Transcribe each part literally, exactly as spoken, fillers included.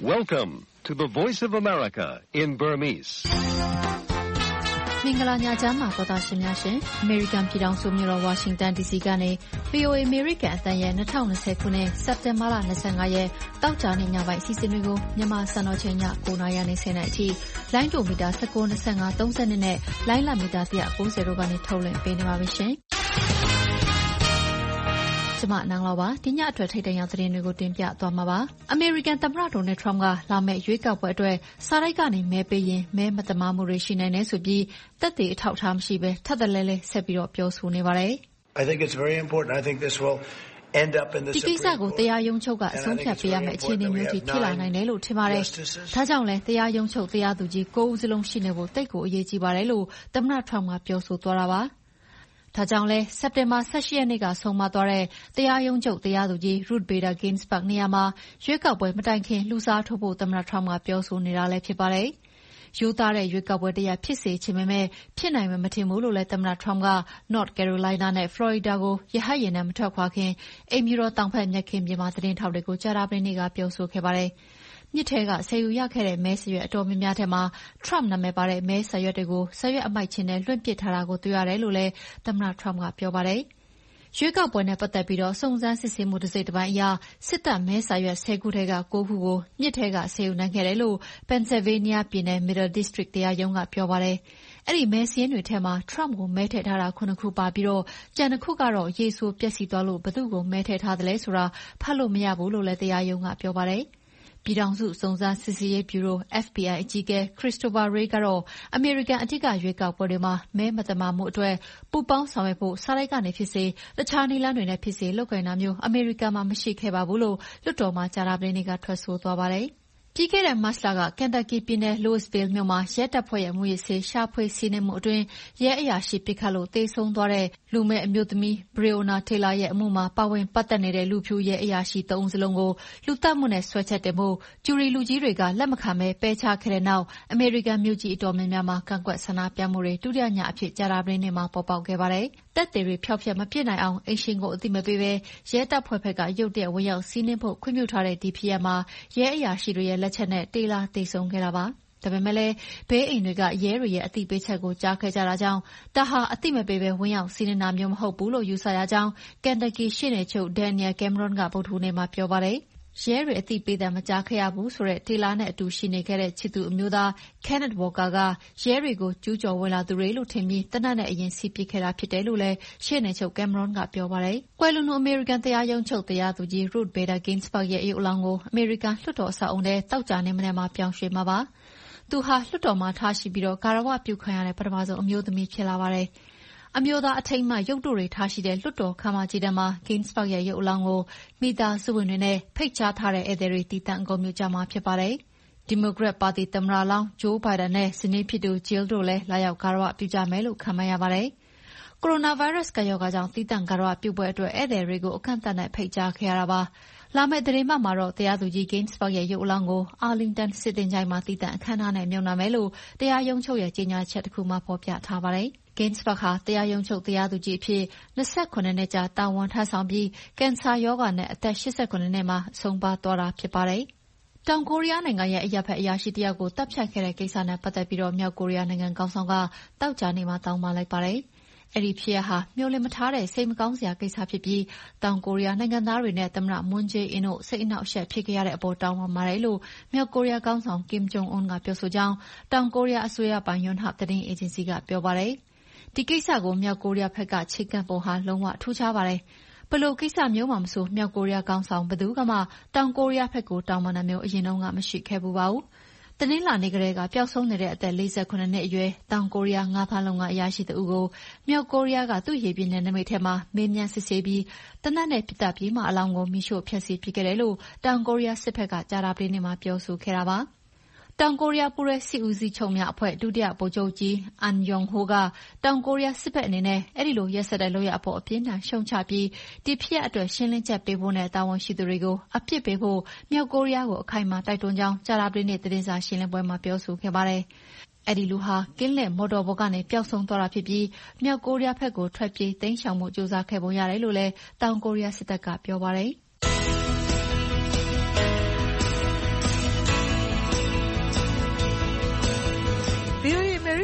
Welcome to the Voice of America in Burmese. မင်္ဂလာညချမ်းပါသောတာရှင်များရှင် American ပြည်ထောင်စုမြို့တော် Washington ဒီ စီ ကနေ ဗွီအိုအေ American အသံရဲ့၂၀၂၀ခုနှစ်စက်တင်ဘာလ၂၅ရက်တောက်ကြနေ့ညပိုင်းအစီအစဉ်တွေကိုမြန်မာစံတော်ချိန်ည၉နာရီနဲ့၁၀နာရီအထိလိုင်းဒိုမီတာ၁၉ ၂၅ ၃၂နဲ့လိုင်းလမီတာ၁၉၀တို့ကနေထုတ်လွှင့်ပေးနေပါပြီရှင်။ကျမနန်းလောပါဒီညအတွက်ထိတ်တန့်ရောက်သတင်းတွေကိုတင်ပြသွားမှာပါ။ American သမ္မတ Donald Trump ကလာမယ့်ရွေးကောက်ပွဲအတွက်စာတိုက်ကနေမဲပေးရင်မဲမတမာမှုတွေရှိနိုင်တယ်ဆိုပြီးသက်သေအထောက်အထားမရှိဘဲထပ်တလဲလဲဆက်ပြီးတော့ပြောဆိုနေပါတယ်။ I think it's very important. I think this will end up in the ဒီကိစ္စကိုတရားရုံးချုပ်ကအဆုံးဖြတ်ပေးရမယ့်အခြေအနေမျိုးထိဖြစ်လာနိုင်တယ်လို့ထင်ပါတယ်။ဒါကြောင့်လဲတရားရုံးချုပ်တရားသူကြီး၉ဦးစလုံးရှိနေဖို့တိတ်ကိုအရေးကြီးပါတယ်လို့သမ္မတ Trump ကပြောဆိုသွားတာပါ။ဒါကြောင့်လဲစက်တင်ဘာ၁၈ရက်နေ့ကဆုံးမသွားတဲ့တရားရုံးချုပ်တရားသူကြီး Ruth Bader Ginsburg နေရာမှာရွေးကောက်ပွဲမတိုင်ခင်လူစားထိုးဖို့သမ္မတ Trump ကပြောဆိုနေတာလည်းဖြစ်ပါတယ်။ရိုးသားတဲ့ရွေးကောက်ပွဲတရားဖြစ်စေချင်ပေမဲ့ဖြစ်နိုင်မှာမထင်ဘူးလို့လည်းသမ္မတ Trump က North Carolina နဲ့ Florida ကိုရဟတ်ယာဉ်နဲ့မထွက်ခွာခင်အိမ်ဖြူတော်တောင်ဘက်မြက်ခင်းပြင်မှာသတင်းထောက်တွေကိုကြာသပတေးနေ့ကပြောဆိုခဲ့ပါတယ်။မြစ်ထဲကဆယ်ယူရခဲ့တဲ့မဲစာရွက်အတော်များများထဲမှာ Trump နာမည်ပါတဲ့မဲစာရွက်တွေကိုစာရွက်အမိုက်ချင်းနဲ့လွှင့်ပစ်ထားတာကိုတွေ့ရတယ်လို့လည်းသမ္မတ Trump ကပြောပါတယ်။ရွေးကောက်ပွဲနဲ့ပတ်သက်ပြီးတော့စုံစမ်းစစ်ဆေးမှုတစ်စိတ်တစ်ပိုင်းအရစစ်တပ်မဲစာရွက်၁၀ခုထဲက၉ခုကိုမြစ်ထဲကဆယ်ယူနိုင်ခဲ့တယ်လို့ Pennsylvania ပြည်နယ် Middle District တရားရုံးကပြောပါတယ်။အဲ့ဒီမဲစာရင်းတွေထဲမှာ Trump ကိုမဲထည့်ထားတာခုနှစ်ခုပါပြီးတော့ကျန်တစ်ခုကတော့ရေဆိုးပျက်စီးသွားလို့ဘယ်သူ့ကိုမဲထည့်ထားသလဲဆိုတာဖတ်လို့မရဘူးလို့လည်းတရားရုံးကပြောပါတယ်။ပြည်ထောင်စုစုံစမ်းစစ်ဆေးရေးဗျူရို F B I အကြီးအကဲ Christopher Wray ကတော့အမေရိကန်အထက်ကရွေးကောက်ပွဲတွေမှာမဲမတမာမှုအတွက်ပူပေါင်းဆောင်ရွက်ဖို့စာတိုက်ကနေဖြစ်စေတခြားနည်းလမ်းတွေနဲ့ဖြစ်စေလုပ်ကိုင်တာမျိုးအမေရိကန်မှာမရှိခဲ့ပါဘူးလို့လွှတ်တော်မှာကြာသပတေးနေ့ကထွက်ဆိုသွားပါတယ်။ပြီးခဲ့တဲ့မတ်လကကန်တာကီပြည်နယ် Louisville မြို့မှာရဲတပ်ဖွဲ့ရဲ့မူရစ်ဆေးရှာဖွေစီးနင်းမှုအတွင်းရဲအရာရှိပစ်ခတ်လို့သေဆုံးသွားတဲ့လူမဲ့အမျိုးသမီး Breonna Taylor ရဲ့အမှုမှာပါဝင်ပတ်သက်နေတဲ့လူဖြူရဲအရာရှိ၃ဦးစလုံးကိုလူသတ်မှုနဲ့ဆွဲချက်တင်ဖို့ဂျူရီလူကြီးတွေကလက်မခံဘဲပယ်ချခဲ့တဲ့နောက်အမေရိကန်မြို့ကြီးအတော်များများမှာကန့်ကွက်ဆန္ဒပြမှုတွေဒုတိယညအဖြစ်ကြာသပတေးနေ့မှာပေါ်ပေါက်ခဲ့ပါတယ်။တပ်တွေဖျောက်ဖျက်မပစ်နိုင်အောင်အိမ်ရှင်ကိုအသိမပေးဘဲရဲတပ်ဖွဲ့ဘက်ကရုတ်တရက်ဝင်ရောက်စီးနင်းဖို့ခွင့်ပြုထားတဲ့ဒီဖြစ်ရပ်မှာရဲအရာရှိတွေရဲ့လက်ချက်နဲ့တေလာသေဆုံးခဲ့တာပါ။ဒါပေမဲ့လည်းဘေးအိမ်တွေကရဲတွေရဲ့အသိပေးချက်ကိုကြားခဲ့ကြတာကြောင့်ဒါဟာအသိမပေးဘဲဝင်ရောက်စီးနင်းတာမျိုးမဟုတ်ဘူးလို့ယူဆရကြောင်းကန်တာကီရှေ့နေချုပ် Daniel Cameron ကဗုဒ္ဓဟူးနေ့မှာပြောပါတယ်။ရဲတွေအသိပေးတယ်မကြားခဲ့ရဘူးဆိုတဲ့တေလာနဲ့အတူရှိနေခဲ့တဲ့ချစ်သူအမျိုးသား Kenneth Walker ကရဲတွေကိုကျူးကျော်ဝင်လာသူတွေလို့ထင်ပြီးတနက်နဲ့အရင်စီးပစ်ခဲ့တာဖြစ်တယ်လို့လည်းရှေ့နေချုပ် Cameron ကပြောပါတယ်။ကွယ်လွန်သူအမေရိကန်တရားရုံးချုပ်တရားသူကြီး Ruth Bader Ginsburg ရဲ့ရုပ်အလောင်းကိုအမေရိကန်လွှတ်တော်အဆောက်အုံထဲတောက်ကြနေမနေ့မှာပြောင်းရွှေ့မှာပါ။သူဟာလွှတ်တော်မှာထားရှိပြီးတော့ဂါရဝပြုခံရတဲ့ပထမဆုံးအမျိုးသမီးဖြစ်လာပါတယ်။အမျိုးသားအထိမ်းအမှတ်ရုပ်တုတွေထားရှိတဲ့လွှတ်တော်ခန်းမကြီးထဲမှာ Ginsburg ရဲ့ရုပ်အလောင်းကိုမိသားစုဝင်တွေနဲ့ဖိတ်ကြားထားတဲ့ဧည့်သည်တွေတည်တံ့ဂုဏ်ပြုကြမှာဖြစ်ပါတယ်။ဒီမိုကရက်ပါတီသမ္မတလောင်း Joe Biden နဲ့ဇနီးဖြစ်သူ Jill တို့လည်းလာရောက်ဂါရဝပြုကြမယ်လို့ခန့်မှန်းရပါတယ်။ကိုရိုနာဗိုင်းရပ်စ်ကပ်ရောဂါကြောင့်တည်တံ့ဂါရဝပြုပွဲအတွက်ဧည့်သည်တွေကိုအခန့်အသတ်နဲ့ဖိတ်ကြားခဲ့ရတာပါ။လာမယ့်သတင်းပတ်မှာတော့တရားသူကြီး Ginsburg ရဲ့ရုပ်အလောင်းကို Arlington စစ်တင်ချိုင်မှာတည်တံ့အခမ်းအနားနဲ့မြုပ်နှံမယ်လို့တရားရုံးချုပ်ရဲ့ကြေညာချက်တစ်ခုမှာဖော်ပြထားပါတယ်။ Ginsburg ဟာတရားရုံးချုပ်တရားသူကြီးအဖြစ်၂၇နှစ်ကြာတာဝန်ထမ်းဆောင်ပြီးကင်ဆာရောဂါနဲ့အသက်၈၇နှစ်မှာဆုံးပါးသွားတာဖြစ်ပါတယ်။တောင်ကိုရီးယားနိုင်ငံရဲ့အရပ်ဘက်အရာရှိတယောက်ကိုတပ်ဖြတ်ခဲ့တဲ့ကိစ္စနဲ့ပတ်သက်ပြီးမြောက်ကိုရီးယားနိုင်ငံခေါင်းဆောင်ကသောကြာနေ့မှာတောင်းပန်လိုက်ပါတယ်။အဲ့ဒီဖြစ်ရပ်ဟာမျှော်လင့်မထားတဲ့စိတ်မကောင်းစရာကိစ္စဖြစ်ပြီးတောင်ကိုရီးယားနိုင်ငံသားတွေနဲ့သမ္မတမွန်းဂျေးအင်းတို့စိတ်အနှောက်အယှက်ဖြစ်ခဲ့ရတဲ့အပေါ်တောင်းပန်ပါတယ်လို့မြောက်ကိုရီးယားခေါင်းဆောင်ကင်ဂျုံအွန်းကပြောဆိုကြောင်းတောင်ကိုရီးယားအစိုးရပိုင်ယွန်ဟပ်သတင်းအေဂျင်စီကပြောပါတယ်။ဒီကိစ္စကိုမြောက်ကိုရီးယားဘက်ကချေကပ်ပုံဟာလုံးဝထူးခြားပါတယ်။ဘလို့ကိစ္စမျိုးမှမဆိုမြောက်ကိုရီးယားခေါင်းဆောင်ဘယ်သူကမှတောင်ကိုရီးယားဘက်ကိုတောင်းပန်တာမျိုးအရင်တုန်းကမရှိခဲ့ဘူးပါဘူး။တနင်္လာနေ့ကလေးကပျောက်ဆုံးနေတဲ့အသက်၄၇နှစ်အရွယ်တောင်ကိုရီးယားငါးဖမ်းလုပ်ငန်းအရာရှိတဦးကိုမြောက်ကိုရီးယားကသူ့ရေပြင်နယ်နိမိတ်ထဲမှာမေးမြန်းစစ်ဆေးပြီးတနက်နဲ့ပြစ်တက်ပြီးမှအလောင်းကိုမိရှို့ဖျက်ဆီးပစ်ခဲ့တယ်လို့တောင်ကိုရီးယားစစ်ဘက်ကကြာသပတေးနေ့မှာပြောဆိုခဲ့တာပါ။တောင်ကိုရီးယားပူးရဲစစ်ဦးစီးချုပ်များအဖွဲ့ဒုတိယဗိုလ်ချုပ်ကြီးအန်ယုံဟိုကတောင်ကိုရီးယားစစ်ဘက်အနေနဲ့အဲ့ဒီလိုရက်စက်တဲ့လုပ်ရအပေါ်အပြင်းထန်ရှုံချပြီးဒီဖြစ်ရပ်အတွက်ရှင်းလင်းချက်ပေးဖို့နဲ့တာဝန်ရှိသူတွေကိုအပြစ်ပေးဖို့မြောက်ကိုရီးယားကိုအခိုင်အမာတိုက်တွန်းကြောင်းကြာသပတေးနေ့သတင်းစာရှင်းလင်းပွဲမှာပြောဆိုခဲ့ပါတယ်။အဲ့ဒီလူဟာကင်းလက်မော်တော်ဘော်ကနေပျောက်ဆုံးသွားတာဖြစ်ပြီးမြောက်ကိုရီးယားဘက်ကိုထွက်ပြေးတိမ်းရှောင်မှုကြိုးစားခဲ့ပုံရတယ်လို့လည်းတောင်ကိုရီးယားစစ်တပ်ကပြောပါတယ်။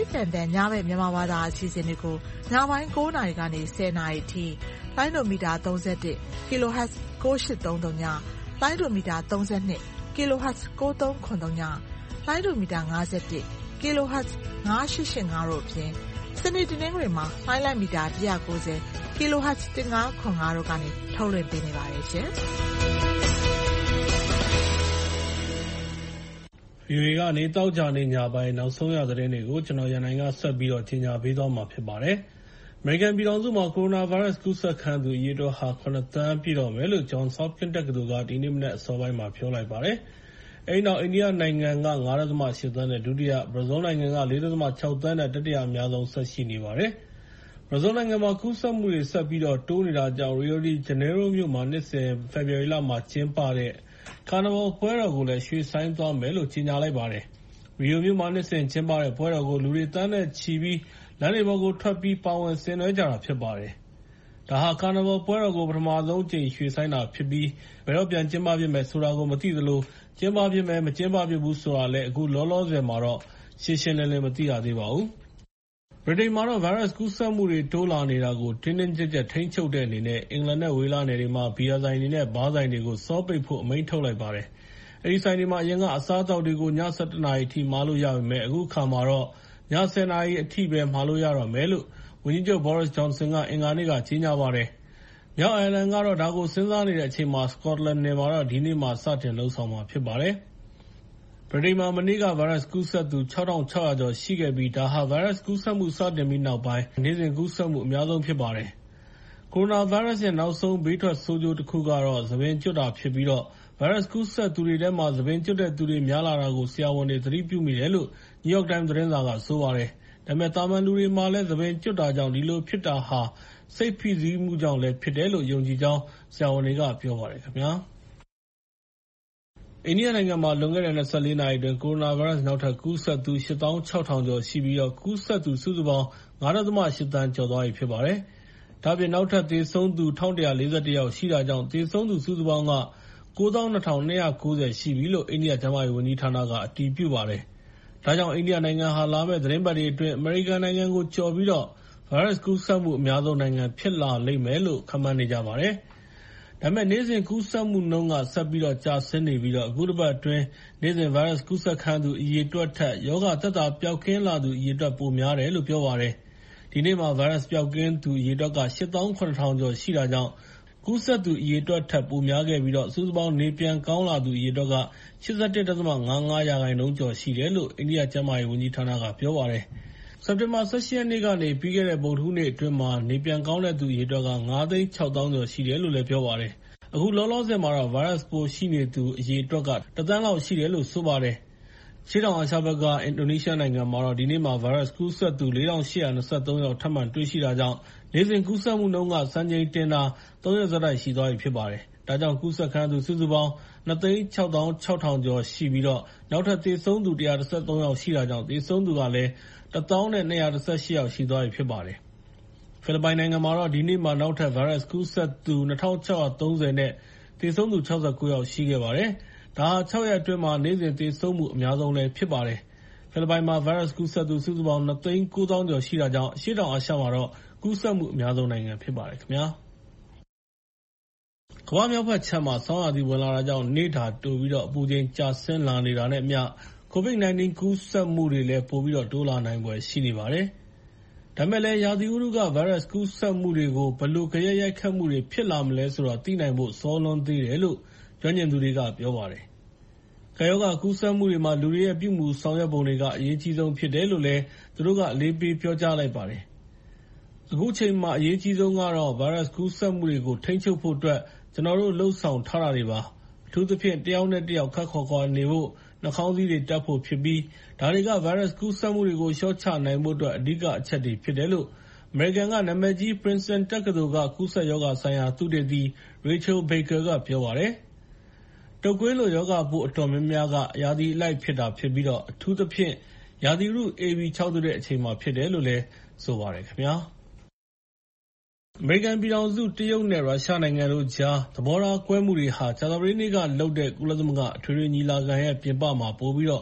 ဆန်တဲ့ညဘက်မြန်မာဘာသာအစီအစဉ်တွေကိုညပိုင်း၉နာရီကနေ၁၀နာရီအထိလိုင်းဒိုမီတာ၃၁ kilohertz ၉၈၃၃ညလိုင်းဒိုမီတာ၃၂ kilohertz ၉၃၇၃ညလိုင်းဒိုမီတာ၅၁ kilohertz ၅၈၈၅တို့အပြင်စနေတနင်္ဂနွေမှာလိုင်းလိုက်မီတာ၁၉၀ kilohertz ၁၅၇၅တို့ကနေထုတ်လွှင့်ပေးနေပါတယ်ရှင်။ဗီအိုအေကနေတောက်ကြနေညပိုင်းနောက်ဆုံးရသတင်းတွေကိုကျွန်တော်ရန်နိုင်ကဆက်ပြီးတော့ကြီးညာပေးသွားမှာဖြစ်ပါတယ်။ အမေရိကန်ပြည်ထောင်စုမှာကိုရိုနာဗိုင်းရပ်စ်ကူးစက်ခံသူအရေအတွက်ဟာခုနှစ်သန်းပြည့်တော့မယ်လို့ Johns Hopkins တက္ကသိုလ်ကဒီနေ့မနက်အစောပိုင်းမှာပြောလိုက်ပါတယ်။ အဲဒီနောက်အိန္ဒိယနိုင်ငံက၅.၈ သန်းနဲ့ဒုတိယ၊ ဘရာဇီးနိုင်ငံက ၄.၆ သန်းနဲ့တတိယအများဆုံးဆက်ရှိနေပါတယ်။ ဘရာဇီးနိုင်ငံမှာကူးစက်မှုတွေဆက်ပြီးတော့တိုးနေတာကြောင့် Rio de Janeiro မြို့မှာနှစ်စဉ်ဖေဖော်ဝါရီလမှာကျင်းပတဲ့ Carnival ပွဲတော်ကိုလည်းရွှေ့ဆိုင်းသွားမယ်လို့ကြေညာလိုက်ပါတယ်။ Rio မြို့မှာနှစ်စဉ်ကျင်းပတဲ့ပွဲတော်ကိုလူတွေသန်းနဲ့ချီပြီးလမ်းတွေပေါ်ကိုထွက်ပြီးပါဝင်ဆင်နွှဲကြတာဖြစ်ပါတယ်။ ဒါဟာ Carnival ပွဲတော်ကိုပထမဆုံးအကြိမ်ရွှေ့ဆိုင်းတာဖြစ်ပြီး ဘယ်တော့ပြန်ကျင်းပဖြစ်မယ်ဆိုတာကိုမသိသလို ကျင်းပဖြစ်မယ် မကျင်းပဖြစ်ဘူးဆိုတာလည်းအခုလောလောဆယ်မှာတော့ရှင်းရှင်းလင်းလင်းမသိရသေးပါဘူး။ ဗြိတိန်မှာတော့ ဗိုင်းရပ်စ်ကူးစက်မှုတွေတိုးလာနေတာကိုတင်းတင်းကျပ်ကျပ်ထိန်းချုပ်တဲ့အနေနဲ့အင်္ဂလန်နဲ့ဝေလနယ်တွေမှာဘီယာဆိုင်တွေနဲ့ဘားဆိုင်တွေကိုဆောပိတ်ဖို့အမိန့်ထုတ်လိုက်ပါတယ်။ အဲဒီဆိုင်တွေမှာအရင်ကအစားအသောက်တွေကို ည ၁၁ နာရီအထိမှာလို့ရပေမဲ့အခုအခါမှာတော့ ည ၁၀ နာရီအထိပဲမှာလို့ရတော့မယ်လို့ ဝန်ကြီးချုပ် Boris Johnson ကအင်္ဂါနေ့က ကြေညာပါတယ်။ မြောက်အိုင်ယာလန်ကတော့ဒါကိုစဉ်းစားနေတဲ့အချိန်မှာ Scotland နယ်မှာတော့ဒီနေ့မှာစတင်လုပ်ဆောင်မှာဖြစ်ပါတယ်။ ဗြိတိန်မှာမနေ့က ဗိုင်းရပ်စ်ကူးစက်သူ ၆၆၀၀ ကျော်ရှိခဲ့ပြီး ဒါဟာ ဗိုင်းရပ်စ်ကူးစက်မှုစတင်ပြီးနောက်ပိုင်းနေ့စဉ်ကူးစက်မှုအများဆုံးဖြစ်ပါတယ်။ ကိုရိုနာဗိုင်းရပ်စ်ရဲ့နောက်ဆုံးဘေးထွက်ဆိုးကျိုးတခုကတော့ဆံပင်ကျွတ်တာဖြစ်ပြီး ဗိုင်းရပ်စ်ကူးစက်သူတွေထဲမှာဆံပင်ကျွတ်တဲ့သူတွေများလာတာကို ဆရာဝန်တွေသတိပြုမိတယ်လို့ New York Times သတင်းစာကဆိုပါတယ်။ ဒါပေမဲ့ သာမန်လူတွေမှာလည်းဆံပင်ကျွတ်တာကြောင့်ဒီလိုဖြစ်တာဟာ စိတ်ဖိစီးမှုကြောင့်လည်းဖြစ်တယ်လို့ ယုံကြည်ကြောင်းဆရာဝန်တွေကပြောပါတယ်ခင်ဗျာ။ အိန္ဒိယနိုင်ငံမှာလွန်ခဲ့တဲ့ ၂၄ နာရီအတွင်းကိုရိုနာဗိုင်းရပ်စ်နောက်ထပ်ကူးစက်သူ ၈၆,၀၀၀ ကျော်ရှိပြီး ကူးစက်သူစုစုပေါင်း ၅.၈ သန်းကျော်သွားပြီဖြစ်ပါတယ်။ ဒါ့အပြင်နောက်ထပ်သေဆုံးသူ ၁,၁၄၁ ယောက်ရှိတာကြောင့် သေဆုံးသူစုစုပေါင်းက ၉၂,၂၉၀ ရှိပြီလို့ အိန္ဒိယကျန်းမာရေးဝန်ကြီးဌာနကအတည်ပြုပါတယ်။ ဒါကြောင့်အိန္ဒိယနိုင်ငံဟာလာမယ့်သီတင်းပတ်တွေအတွင်းအမေရိကန်နိုင်ငံကိုကျော်ပြီး ဗိုင်းရပ်စ်ကူးစက်မှုအများဆုံးနိုင်ငံဖြစ်လာလိမ့်မယ်လို့ ခန့်မှန်းနေကြပါတယ်။ ဒါပေမဲ့ နေ့စဉ်ကူးစက်မှုနှုန်းကဆက်ပြီးကျဆင်းနေပြီး အခုတပတ်အတွင်း နေ့စဉ်ဗိုင်းရပ်စ်ကူးစက်ခံရသူအရေအတွက်ထက် ရောဂါသက်သာပျောက်ကင်းလာသူအရေအတွက်ပိုများတယ်လို့ပြောပါတယ်။ ဒီနေ့မှာ ဗိုင်းရပ်စ်ပျောက်ကင်းသူအရေအတွက်က ၈သောင်း ၇ ထောင်ကျော်ရှိတာကြောင့် ကူးစက်သူအရေအတွက်ထက်ပိုများခဲ့ပြီး စုစုပေါင်းနေပြန်ကောင်းလာသူအရေအတွက်က ၈၁.၅၅ ရာခိုင်နှုန်းကျော်ရှိတယ်လို့ အိန္ဒိယကျန်းမာရေးဝန်ကြီးဌာနကပြောပါတယ်။ စက်တင်ဘာ ၁၈ ရက်နေ့ကနေ ပြီးခဲ့တဲ့ ဗုဒ္ဓဟူးနေ့အတွင်း နေပြန်ကောင်းတဲ့သူအရေအတွက်က ၅ သိန်း ၆ သောင်းကျော်ရှိတယ်လို့ပြောပါတယ်။ အခုလောလောဆယ်မှာတော့ ဗိုင်းရပ်စ်ပိုးရှိနေသူအရေအတွက်က ၁ သန်းလောက်ရှိတယ်လို့ဆိုပါတယ်။ အရှေ့တောင်အာရှဘက်က အင်ဒိုနီးရှားနိုင်ငံမှာတော့ ဒီနေ့မှာ ဗိုင်းရပ်စ်ကူးစက်သူ ၄,၈၂၃ ယောက်ထပ်မံတွေ့ရှိတာကြောင့် နေ့စဉ်ကူးစက်မှုနှုန်းက စံချိန်တင်တာ ၃ ရက်ဆက်တိုက်ရှိသွားပြီဖြစ်ပါတယ်။ ဒါကြောင့် ကူးစက်ခံရသူစုစုပေါင်း ၂ သိန်း ၆ သောင်း ၆ ထောင်ကျော်ရှိပြီး နောက်ထပ်သေဆုံးသူ ၁၁၃ ယောက်ရှိတာကြောင့် သေဆုံးသူကလည်း ၁၀,၂၁၈ ယောက်ရှိသွားပြီဖြစ်ပါတယ်။ ဖိလစ်ပိုင်နိုင်ငံမှာတော့ ဒီနေ့မှာ နောက်ထပ်ဗိုင်းရပ်စ်ကူးစက်သူ ၂,၆၃၀ နဲ့ သေဆုံးသူ ၆၉ ယောက်ရှိခဲ့ပါတယ်။ ဒါဟာ ၆ ရက်အတွင်းမှာ နေ့စဉ်သေဆုံးမှုအများဆုံးလည်းဖြစ်ပါတယ်။ ဖိလစ်ပိုင်မှာ ဗိုင်းရပ်စ်ကူးစက်သူစုစုပေါင်း ၂ သိန်း ၉ သောင်းကျော်ရှိတာကြောင့် အရှေ့တောင်အာရှမှာတော့ ကူးစက်မှုအများဆုံးနိုင်ငံဖြစ်ပါတယ်ခင်ဗျာ။ ကမ္ဘာ့မြောက်ဘက်ခြမ်းမှာ ဆောင်းရာသီဝင်လာတာကြောင့် နေ့တာတိုပြီး အပူချိန်ကျဆင်းလာနေတာနဲ့အမျှ ကိုဗစ် ၁၉ ကူးစက်မှုတွေလည်း ပိုပြီးတိုးလာနိုင်ဖွယ်ရှိနေပါတယ်။ ဒါပေမဲ့လည်း ရာသီဥတုက ဗိုင်းရပ်စ်ကူးစက်မှုတွေကို ဘယ်လိုဂယက်ရိုက်ခတ်မှုတွေဖြစ်လာမလဲဆိုတာ သိနိုင်ဖို့စောလွန်းသေးတယ်လို့ ကျွမ်းကျင်သူတွေကပြောပါတယ်။ ကပ်ရောဂါကူးစက်မှုတွေမှာ လူတွေရဲ့ ပြုမူဆောင်ရွက်ပုံတွေက အရေးအကြီးဆုံးဖြစ်တယ်လို့လည်း သူတို့က အလေးပေးပြောကြားလိုက်ပါတယ်။ အခုချိန်မှာ အရေးအကြီးဆုံးကတော့ ဗိုင်းရပ်စ်ကူးစက်မှုတွေကို ထိန်းချုပ်ဖို့အတွက် ကျနော်တို့ လုပ်ဆောင်ထားတာတွေပါ။ အထူးသဖြင့် တယောက်နဲ့တယောက်ခပ်ခွာခွာနေဖို့၊ နှာခေါင်းစည်းတွေတပ်ဖို့ဖြစ်ပြီး ဒါတွေက ဗိုင်းရပ်စ်ကူးစက်မှုတွေကို လျှော့ချနိုင်ဖို့အတွက် အဓိကအချက်တွေဖြစ်တယ်လို့ အမေရိကန်က နာမည်ကြီး Princeton တက္ကသိုလ်က ကူးစက်ရောဂါဆိုင်ရာသုတေသီ Rachel Baker ကပြောပါတယ်။ တုပ်ကွေးလိုရောဂါပိုးအတော်များများက ရာသီအလိုက်ဖြစ်တာဖြစ်ပြီး အထူးသဖြင့် ရာသီဥတုအေးပြီးခြောက်သွေ့တဲ့အချိန်မှာဖြစ်တယ်လို့လည်း ဆိုပါတယ်ခင်ဗျာ။ အမေရိကန်ပြည်ထောင်စု၊ တရုတ်နဲ့ ရုရှားနိုင်ငံတို့ကြား သဘောထားကွဲမှုတွေဟာ ကြာသပတေးနေ့ကလုပ်တဲ့ ကုလသမဂ္ဂအထွေထွေညီလာခံရဲ့ပြင်ပမှာ ပိုပြီးတော့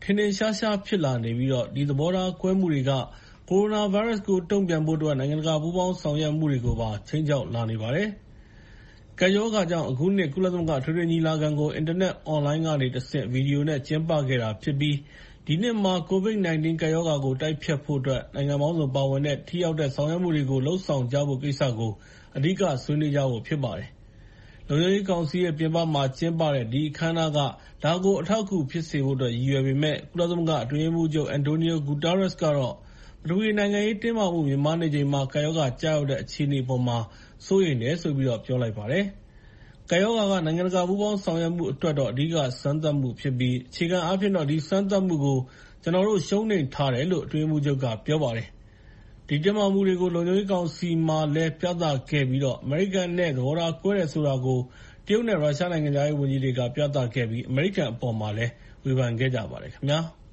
ထင်ထင်ရှားရှားဖြစ်လာနေပြီးတော့ဒီသဘောထားကွဲမှုတွေကကိုရိုနာဗိုင်းရပ်စ်ကိုတုံ့ပြန်ဖို့အတွက်နိုင်ငံတကာပူးပေါင်းဆောင်ရွက်မှုတွေကိုပါခြိမ်းခြောက်လာနေပါတယ်။ကပ်ရောဂါကြောင့်အခုနှစ်ကုလသမဂ္ဂထွေထွေညီလာခံကိုအင်တာနက်အွန်လိုင်းကနေတဆင့်ဗီဒီယိုနဲ့ကျင်းပခဲ့တာဖြစ်ပြီးဒီနှစ်မှာ ကိုဗစ်-၁၉ ကပ်ရောဂါကိုတိုက်ဖျက်ဖို့အတွက်နိုင်ငံပေါင်းစုံပါဝင်တဲ့ထိရောက်တဲ့ဆောင်ရွက်မှုတွေကိုလှုံ့ဆော်ကြဖို့ကိစ္စကိုအဓိကဆွေးနွေးကြဖို့ဖြစ်ပါတယ်။လုံခြုံရေးကောင်စီရဲ့ပြင်ပမှာကျင်းပတဲ့ဒီအခမ်းအနားကဒါကိုအထောက်အကူဖြစ်စေဖို့အတွက်ရည်ရွယ်ပေမဲ့ကုလသမဂ္ဂအတွင်းရေးမှူးချုပ်အန်တိုနီယိုဂူတာရက်စ်ကတော့ပထဝီနိုင်ငံရေးတင်းမာမှုမြင့်မားနေချိန်မှာကပ်ရောဂါကျရောက်တဲ့အခြေအနေပေါ်မှာစိုးရိမ်တယ်ဆိုပြီးတော့ပြောလိုက်ပါတယ်။ကပ်ရောဂါကနိုင်ငံတကာပူးပေါင်းဆောင်ရွက်မှုအတွက်တော့အဓိကစမ်းသပ်မှုဖြစ်ပြီးအခြေခံအားဖြင့်တော့ဒီစမ်းသပ်မှုကိုကျွန်တော်တို့ရှုံးနိမ့်ထားတယ်လို့အတွင်းရေးမှူးချုပ်ကပြောပါတယ်။ဒီတင်းမာမှုတွေကိုလုံခြုံရေးကောင်စီမှာလည်းပြသခဲ့ပြီးတော့အမေရိကန်နဲ့သဘောထားကွဲတယ်ဆိုတာကိုတရုတ်နဲ့ရုရှားနိုင်ငံသားရေးဝန်ကြီးတွေကပြသခဲ့ပြီးအမေရိကန်အပေါ်မှာလည်းဝေဖန်ခဲ့ကြပါတယ်ခင်ဗျာ။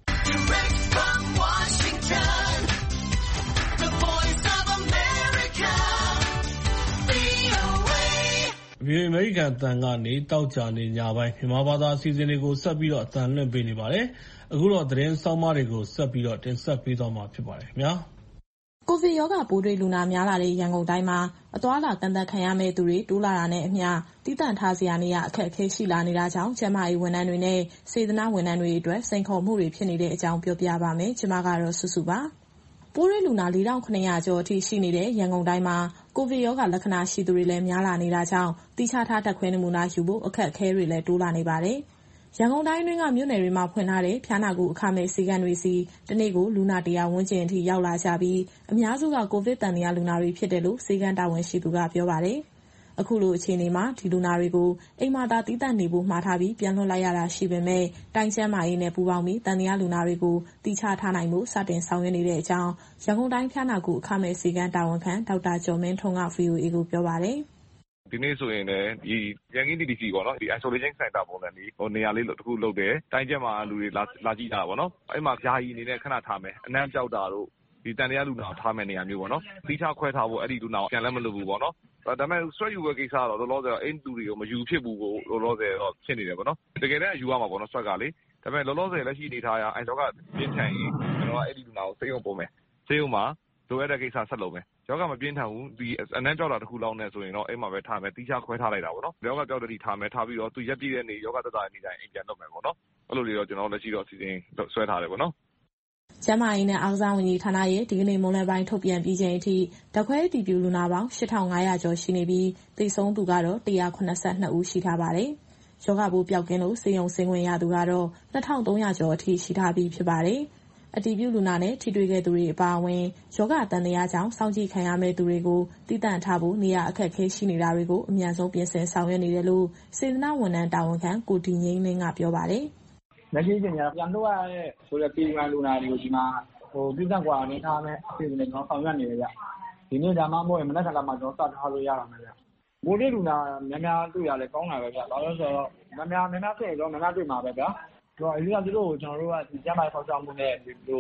ဗီအိုအေ အမေရိကန်အသံကနေသောကြာနေ့ညပိုင်းမြန်မာဘာသာအစီအစဉ်တွေကိုဆက်ပြီးတော့အသံလွှင့်ပေးနေပါတယ်။အခုတော့သတင်းဆောင်းပါးတွေကိုဆက်ပြီးတော့တင်ဆက်ပေးသွားမှာဖြစ်ပါတယ်ခင်ဗျာ။ကိုဗစ်ရောဂါပိုးတွေ့လူနာများလာတဲ့ရန်ကုန်တိုင်းမှာအသွားအလာကန့်သတ်ခံရမယ့်သူတွေတိုးလာတာနဲ့အမျှတည်တံ့ထားစရာနေရအခက်အခဲရှိလာနေတာကြောင့်ကျန်းမာရေးဝန်ထမ်းတွေနဲ့စေတနာဝန်ထမ်းတွေအတွက်စိန်ခေါ်မှုတွေဖြစ်နေတဲ့အကြောင်းပြောပြပါမယ်။ကျွန်မကတော့စုစုပါ။ပိုးတွေ့လူနာ၄ထောင်ခုနှစ်ရာကျော်အထိရှိနေတဲ့ရန်ကုန်တိုင်းမှာကိုဗစ်ရောဂါလက္ခဏာရှိသူတွေလည်းများလာနေတာကြောင့်တိကျထားဓာတ်ခွဲနမူနာယူဖို့အခက်အခဲတွေလည်းတိုးလာနေပါတယ်။ရန်ကုန်တိုင်းတွင်းကမြို့နယ်တွေမှာဖွင့်ထားတဲ့ဖျားနာကုအခမဲ့ဆေးခန်းတွေစီတနေ့ကိုလူနာတရာဝန်းကျင်အထိရောက်လာကြပြီးအများစုကကိုဗစ်တန်တရားလူနာတွေဖြစ်တယ်လို့ဆေးခန်းတာဝန်ရှိသူကပြောပါတယ်။အခုလိုအခြေအနေမှာဒီလူနာတွေကိုအိမ်မှာသာတည်တံ့နေဖို့မှာထားပြီးပြန်လွှတ်လိုက်ရတာရှိပေမဲ့တိုင်းကျန်းမာရေးနဲ့ပူးပေါင်းပြီးတန်တရားလူနာတွေကိုတိကျထားနိုင်ဖို့စတင်ဆောင်ရွက်နေတဲ့အကြောင်းရန်ကုန်တိုင်းဖျားနာကုအခမဲ့ဆေးခန်းတာဝန်ခံဒေါက်တာကျော်မင်းထွန်းက ဗီအိုအေကိုပြောပါတယ်။ဒီနေ့ဆိုရင်လည်းဒီရန်ကင်း တီ တီ စီ ပေါ့နော်ဒီ isolation center ပုံစံလေးဟိုနေရာလေးတစ်ခုလုပ်တယ်တိုင်းကျန်းမာလူတွေလာလာကြည့်တာပေါ့နော်အဲ့မှာယာယီအနေနဲ့ခဏထားမယ်အနံ့ပြောက်တာတို့ဒီတန်တရားလူနာကိုထားမယ်နေရာမျိုးပေါ့နော်တိကျခွဲထားဖို့အဲ့ဒီလူနာကိုပြန်လည်းမလုပ်ဘူးပေါ့နော်ဒါပေမဲ့ stress ယူတဲ့ကိစ္စတော့လောလောဆယ်အိမ်သူတွေကိုမယူဖြစ်ဘူးကိုလောလောဆယ်တော့ဖြစ်နေတယ်ပေါ့နော်တကယ်လည်းယူရမှာပေါ့နော် stress ကလေဒါပေမဲ့လောလောဆယ်လက်ရှိအနေထားရအိုင်တော့ကပြင်းထန်ရင်ကျွန်တော်ကအဲ့ဒီလူနာကိုစိတ်ုံပုံမယ်စိတ်ုံမှာလိုအပ်တဲ့ကိစ္စဆက်လုပ်မယ်ယောဂမပြင်းထန်ဘူးဒီအနံ့ကြောက်တာတစ်ခုလောက်နဲ့ဆိုရင်တော့အိမ်မှာပဲထားမယ်တိကျခွဲထားလိုက်တာပေါ့နော်ယောဂကြောက်တဲ့ဒီထားမယ်ထားပြီးတော့သူရက်ပြည့်တဲ့နေယောဂသက်သာတဲ့နေတိုင်းအိမ်ပြန်လုပ်မယ်ပေါ့နော်အဲ့လိုလေးတော့ကျွန်တော်လက်ရှိတော့အစီအစဉ်ဆွဲထားတယ်ပေါ့နော်ကျန်းမာရေးနဲ့အားကစားဝန်ကြီးဌာနရဲ့ဒီကနေ့မွန်းလွဲပိုင်းထုတ်ပြန်ပြီးချိန်အထိဓာတ်ခွဲအတည်ပြုလူနာပေါင်းရှစ်ထောင်ငါးရာကျော်ရှိနေပြီးသေဆုံးသူကတော့တစ်ရာခုနစ်ဆယ်နှစ်ဦးရှိထားပါတယ်။ရောဂါပိုးပျောက်ကင်းလို့ဆေးရုံဆင်းခွင့်ရသူကတော့နှစ်ထောင်သုံးရာကျော်အထိရှိထားပြီးဖြစ်ပါတယ်။အတည်ပြုလူနာနဲ့ထိတွေ့ခဲ့သူတွေအပါအဝင်ရောဂါတန်တရားကြောင့်စောင့်ကြည့်ခံရမယ့်သူတွေကိုတည်တံ့ထားဖို့နေရာအခက်အခဲရှိနေတာတွေကိုအမြန်ဆုံးပြင်ဆင်ဆောင်ရွက်နေတယ်လို့စေတနာဝန်ထမ်းတာဝန်ခံကိုတီငိမ့်လင်းကပြောပါတယ်။လက်ရှိအချိန်ကပြန်လို့ရတဲ့ဆိုတဲ့ပြည်နယ်လူနာတွေကိုဒီမှာဟိုပြည်သက်ကွာနေထားမယ်အစီအစဉ်တွေကျွန်တော်ဆောင်ရွက်နေရကြဒီနေ့ဒါမှမဟုတ်ရင်မနက်ဖြန်လာမှကျွန်တော်စထားလို့ရပါမယ်ဗျမိုးလေးလူနာများများတွေ့ရလဲကောင်းတာပဲဗျဘာလို့ဆိုတော့များများများများတွေ့တော့များများတွေ့မှာပဲဗျတော့အရင်ကသူတို့ကိုကျွန်တော်တို့ကဒီကျန်းမာရေးဖောက်ဆောင်မှုနဲ့ဒီလို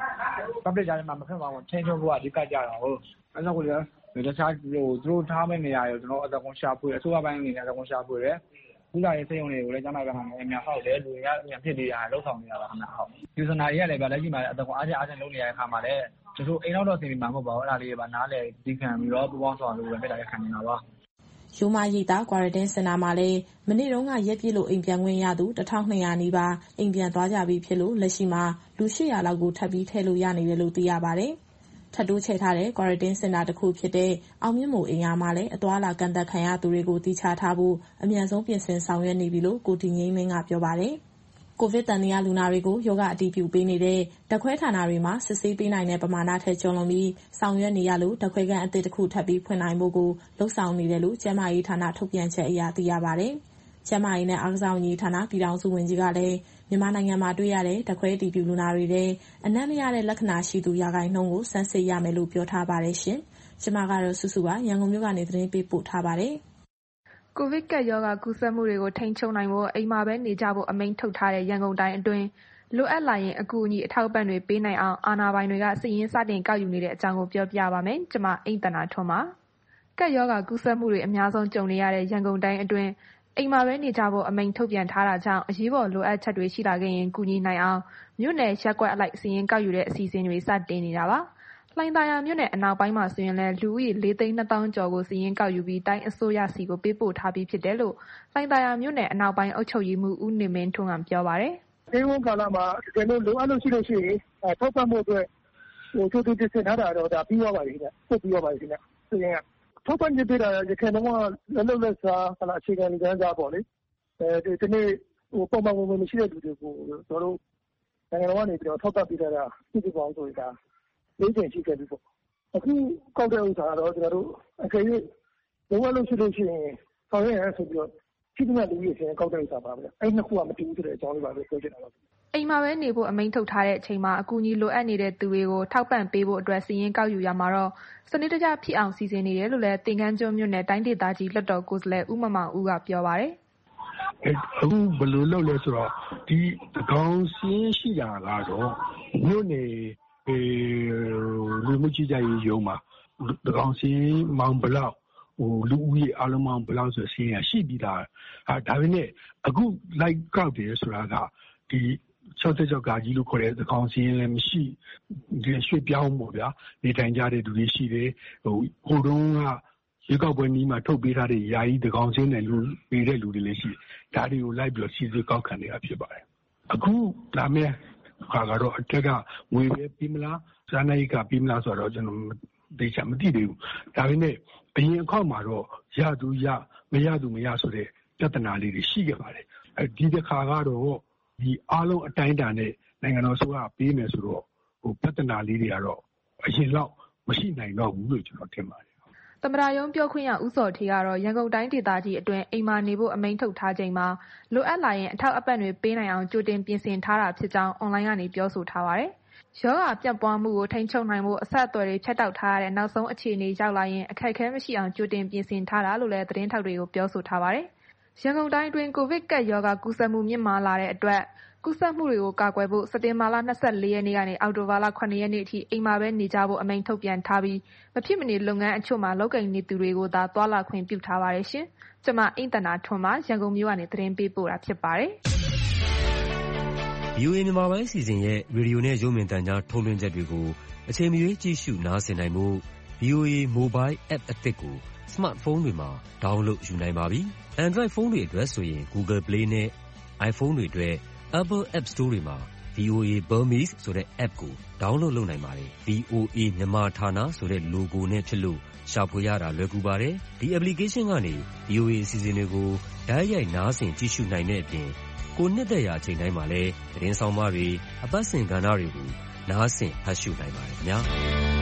public ကြားထဲမှာမခက်ပါဘူးချင်းချုံဖို့အဓိကကြတာဟုတ်အဲ့ဒါကိုလည်းတခြားဟိုသူတို့ထားမဲ့နေရာရောကျွန်တော်အသက်ကုန်ရှာဖွေအစိုးရပိုင်းအနေနဲ့အသက်ကုန်ရှာဖွေတယ်ခုလာရေးစိတ်ုံတွေကိုလည်းကျန်းမာရေးမှာအများဟောက်တယ်လူတွေကပြန်ဖြစ်နေတာလှုပ်ဆောင်နေတာပါခင်ဗျာဟုတ်ယူဇနာကြီးကလည်းဗျလက်ရှိမှာလည်းအသက်ကုန်အားချင်းအားချင်းလုပ်နေရတဲ့အခါမှာလည်းသူတို့အိမ်တော့ဆင်ပြီးမှာမဟုတ်ပါဘူးအဲ့ဒါလေးတွေပါနားလေဒီခံပြီးတော့ပူပေါင်းဆောင်လို့ပဲဖြစ်တာရခံနေတာပါရိုမာရိပ်သာကွာရတင်းစင်တာမှာလည်းမနေ့တုန်းကရက်ပြည့်လို့အိမ်ပြန်ခွင့်ရသူတစ်ထောင်နှစ်ရာနီးပါးအိမ်ပြန်သွားကြပြီးဖြစ်လို့လက်ရှိမှာလူရှစ်ရာလောက်ကိုထပ်ပြီးထည့်လို့ရနေတယ်လို့သိရပါတယ်။ထပ်တိုးချဲ့ထားတဲ့ကွာရတင်းစင်တာတစ်ခုဖြစ်တဲ့အောင်မြင့်မို့အိမ်ယာမှာလည်းအသွာလာကန့်သက်ခံရသူတွေကိုတိကျထားဖို့အမြန်ဆုံးပြင်ဆင်ဆောင်ရွက်နေပြီလို့ကိုတီငိမ့်လင်းကပြောပါတယ်။ကိုဗစ်တန်တရားလူနာတွေကိုယောဂအတည်ပြုပေးနေတဲ့ဓာတ်ခွဲဌာနတွေမှာစစ်ဆေးပေးနိုင်တဲ့ပမာဏထက်ကျော်လွန်ပြီးဆောင်ရွက်နေရလို့ဓာတ်ခွဲခန်းအသစ်တစ်ခုထပ်ပြီးဖွင့်နိုင်ဖို့ကိုလှုံ့ဆော်နေတယ်လို့ကျန်းမာရေးဌာနထုတ်ပြန်ချက်အရသိရပါတယ်။ကျန်းမာရေးနဲ့အားကစားဝန်ကြီးဌာနပြည်ထောင်စုဝန်ကြီးကလည်းမြန်မာနိုင်ငံမှာတွေ့ရတဲ့ဓာတ်ခွဲအတည်ပြုလူနာတွေထဲအနံ့မရတဲ့လက္ခဏာရှိသူရာခိုင်နှုန်းကိုစမ်းစစ်ရမယ်လို့ပြောထားပါတယ်ရှင်။ကျွန်မကတော့စုစုပါရန်ကုန်မြို့ကနေသတင်းပေးပို့ထားပါတယ်။ကိုဗစ်ကပ်ရောဂါကူးစက်မှုတွေကိုထိန်းချုပ်နိုင်ဖို့အိမ်မှာပဲနေကြဖို့အမိန့်ထုတ်ထားတဲ့ရန်ကုန်တိုင်းအတွင်းလိုအပ်လာရင်အကူအညီအထောက်အပံ့တွေပေးနိုင်အောင်အာဏာပိုင်တွေကစာရင်းစတင်ကောက်ယူနေတဲ့အကြောင်းကိုပြောပြပါမယ်။ကျွန်မအိမ်တနာထွန်းပါ။ကပ်ရောဂါကူးစက်မှုတွေအများဆုံးကြုံနေရတဲ့ရန်ကုန်တိုင်းအတွင်းအိမ်မှာပဲနေကြဖို့အမိန့်ထုတ်ပြန်ထားတာကြောင့်အရေးပေါ်လိုအပ်ချက်တွေရှိလာခဲ့ရင်ကူညီနိုင်အောင်မြို့နယ်ရပ်ကွက်အလိုက်စာရင်းကောက်ယူတဲ့အစီအစဉ်တွေစတင်နေတာပါ။လှိုင်သာယာမြို့နယ်အနောက်ပိုင်းမှာဆိုရင်လည်းလူဦးရေလေးသိန်းနှစ်သောင်းကျော်ကိုစာရင်းကောက်ယူပြီးတိုင်းအစိုးရစီကိုပေးပို့ထားပြီးဖြစ်တယ်လို့လှိုင်သာယာမြို့နယ်အနောက်ပိုင်းအုပ်ချုပ်ရေးမှူးဦးနေမင်းထွန်းကပြောပါတယ်။ဒီဝန်ကာလမှာတကယ်လို့လိုအပ်လို့ရှိလို့ရှိရင်ထောက်ပံ့မှုအတွက်ဟိုချိုးချိုးတင်ထားတာတော့ဒါပြီးသွားပါပြီခင်ဗျ။ဆက်ပြီးသွားပါပြီခင်ဗျ။ဆိုရင်ထောက်ပံ့ကြေးပေးတာရခိုင်တော့လက်လုံလက်စားဟလာအခြေခံလူတန်းစားပေါ့လေ။အဲဒီဒီနေ့ဟိုပုံမှန်ဝင်ဝင်မရှိတဲ့လူတွေကိုတို့တို့နိုင်ငံတော်ကနေပြီးတော့ထောက်ပံ့ပေးတာပြည်သူ့ပေါင်းဆိုတာလေးကျင်ရှိခဲ့ပြီပေါ့အခုကောက်တဲ့ဥစ္စာတော့ကျွန်တော်တို့အကယ်၍လိုအပ်လို့ရှိလို့ရှိရင်ဆောင်ရွက်ရဆိုပြီးတော့ပြည်သူ့လူကြီးအချင်းကောက်တဲ့ဥစ္စာပါပဲအဲ့နှစ်ခုကမတူဘူးဆိုတဲ့အကြောင်းလေးပါပဲပြောချင်တာပါအိမ်မှာပဲနေဖို့အမိန့်ထုတ်ထားတဲ့အချိန်မှာအကူအညီလိုအပ်နေတဲ့သူတွေကိုထောက်ပံ့ပေးဖို့အတွက်စီရင်ကောက်ယူရမှာတော့စနစ်တကျဖြစ်အောင်စီစဉ်နေတယ်လို့လည်းသင်္ကန်းကျွန်းမြို့နယ်တိုင်းဒေသကြီးလွှတ်တော်ကိုယ်စားလှယ်ဦးမမောင်ဦးကပြောပါတယ်အခုဘယ်လိုလုပ်လဲဆိုတော့ဒီကောင်းစင်းရှိတာကတော့မြို့နယ်လူမှုကြီးကြပ်ရေးရုံးမှာကောင်းစင်းမောင်ဘလောက်ဟိုလူဦးရေအလုံးမောင်ဘလောက်ဆိုစင်းရရှိပြီးသားအဲဒါပေမဲ့အခုလိုက်ကောက်တယ်ဆိုတာကဒီ၆၆ကာကြီးလို့ခေါ်တဲ့သကောင်စင်းလည်းမရှိဒီရွှေ့ပြောင်းပေါ့ဗျာနေထိုင်ကြတဲ့လူတွေရှိတယ်ဟိုဟိုတုန်းကရေကောက်ပွဲနီးမှာထုတ်ပေးထားတဲ့ယာယီသကောင်စင်းနဲ့လူပေးတဲ့လူတွေလည်းရှိဒါတွေကိုလိုက်ပြီးတော့စီစစ်ကောက်ခံနေတာဖြစ်ပါတယ်အခုဒါမဲ့ခါကတော့အထက်ကငွေပဲပြီးမလားစာနာရေးကပြီးမလားဆိုတော့ကျွန်တော်သိချင်မသိသေးဘူးဒါပေမဲ့အရင်အခါမှာတော့ရသူရမရသူမရဆိုတဲ့ပြဿနာလေးတွေရှိခဲ့ပါတယ်အဲဒီတစ်ခါကတော့ဒီအားလုံးအတိုင်းအတာနဲ့နိုင်ငံတော်ဆိုကပေးမယ်ဆိုတော့ဟိုပြဿနာလေးတွေကတော့အရင်လောက်မရှိနိုင်တော့ဘူးလို့ကျွန်တော်ထင်ပါတယ်သမ္မတရုံးပြောခွင့်ရဦးစောထေကတော့ရန်ကုန်တိုင်းဒေသကြီးအတွင်းအိမ်မာနေဖို့အမိန့်ထုတ်ထားချိန်မှာလိုအပ်လာရင်အထောက်အပံ့တွေပေးနိုင်အောင်ကြိုတင်ပြင်ဆင်ထားတာဖြစ်ကြောင်းအွန်လိုင်းကနေပြောဆိုထားပါတယ်။ရောဂါပြန့်ပွားမှုကိုထိန်းချုပ်နိုင်ဖို့အဆက်အသွယ်တွေဖြတ်တောက်ထားရတဲ့နောက်ဆုံးအခြေအနေရောက်လာရင်အခက်အခဲမရှိအောင်ကြိုတင်ပြင်ဆင်ထားတာလို့လည်းသတင်းထောက်တွေကိုပြောဆိုထားပါတယ်။ရန်ကုန်တိုင်းအတွင်းကိုဗစ်ကပ်ရောဂါကူးစက်မှုမြင့်မားလာတဲ့အတွက်ကူးစက်မှုတွေကိုကာကွယ်ဖို့စက်တင်ဘာလ၂၄ရက်နေ့ကနေအောက်တိုဘာလ၇ရက်နေ့အထိအိမ်မှာပဲနေကြဖို့အမိန့်ထုတ်ပြန်ထားပြီးမဖြစ်မနေလုပ်ငန်းအချို့မှာလုပ်ကိုင်နေသူတွေကိုသာတွာလာခွင့်ပြုထားပါတယ်ရှင်။ကျွန်မအိမ်တနာထွန်းမှရန်ကုန်မြို့ကနေသတင်းပေးပို့တာဖြစ်ပါတယ်။ဗီအိုအေ မြန်မာပိုင်းအစီအစဉ်ရဲ့ရေဒီယိုနဲ့ရုပ်မြင်သံကြားထုတ်လွှင့်ချက်တွေကိုအချိန်မရွေးကြည့်ရှုနားဆင်နိုင်ဖို့ ဗီအိုအေ Mobile App အသစ်ကို Smartphone တွေမှာ download ယူနိုင်ပါပြီ။ Android ဖုန်းတွေအတွက်ဆိုရင် Google Play နဲ့ iPhone တွေအတွက် Apple App Store တွေမှာ ဗီအိုအေ Burmese ဆိုတဲ့ app ကို download လုပ်နိုင်ပါတယ်။ ဗီအိုအေမြန်မာဌာနဆိုတဲ့ logo နဲ့ဖြစ်လို့ရှာဖွေရတာလွယ်ကူပါတယ်။ဒီ application ကနေ ဗီအိုအေအစီအစဉ်တွေကိုတိုက်ရိုက်နားဆင်ကြည့်ရှုနိုင်တဲ့အပြင်ကိုနှစ်သက်ရာအချိန်တိုင်းမှာလည်းသတင်းဆောင်မတွေအပတ်စဉ်ကဏ္ဍတွေကိုနားဆင်ဖတ်ရှုနိုင်ပါတယ်ခင်ဗျာ။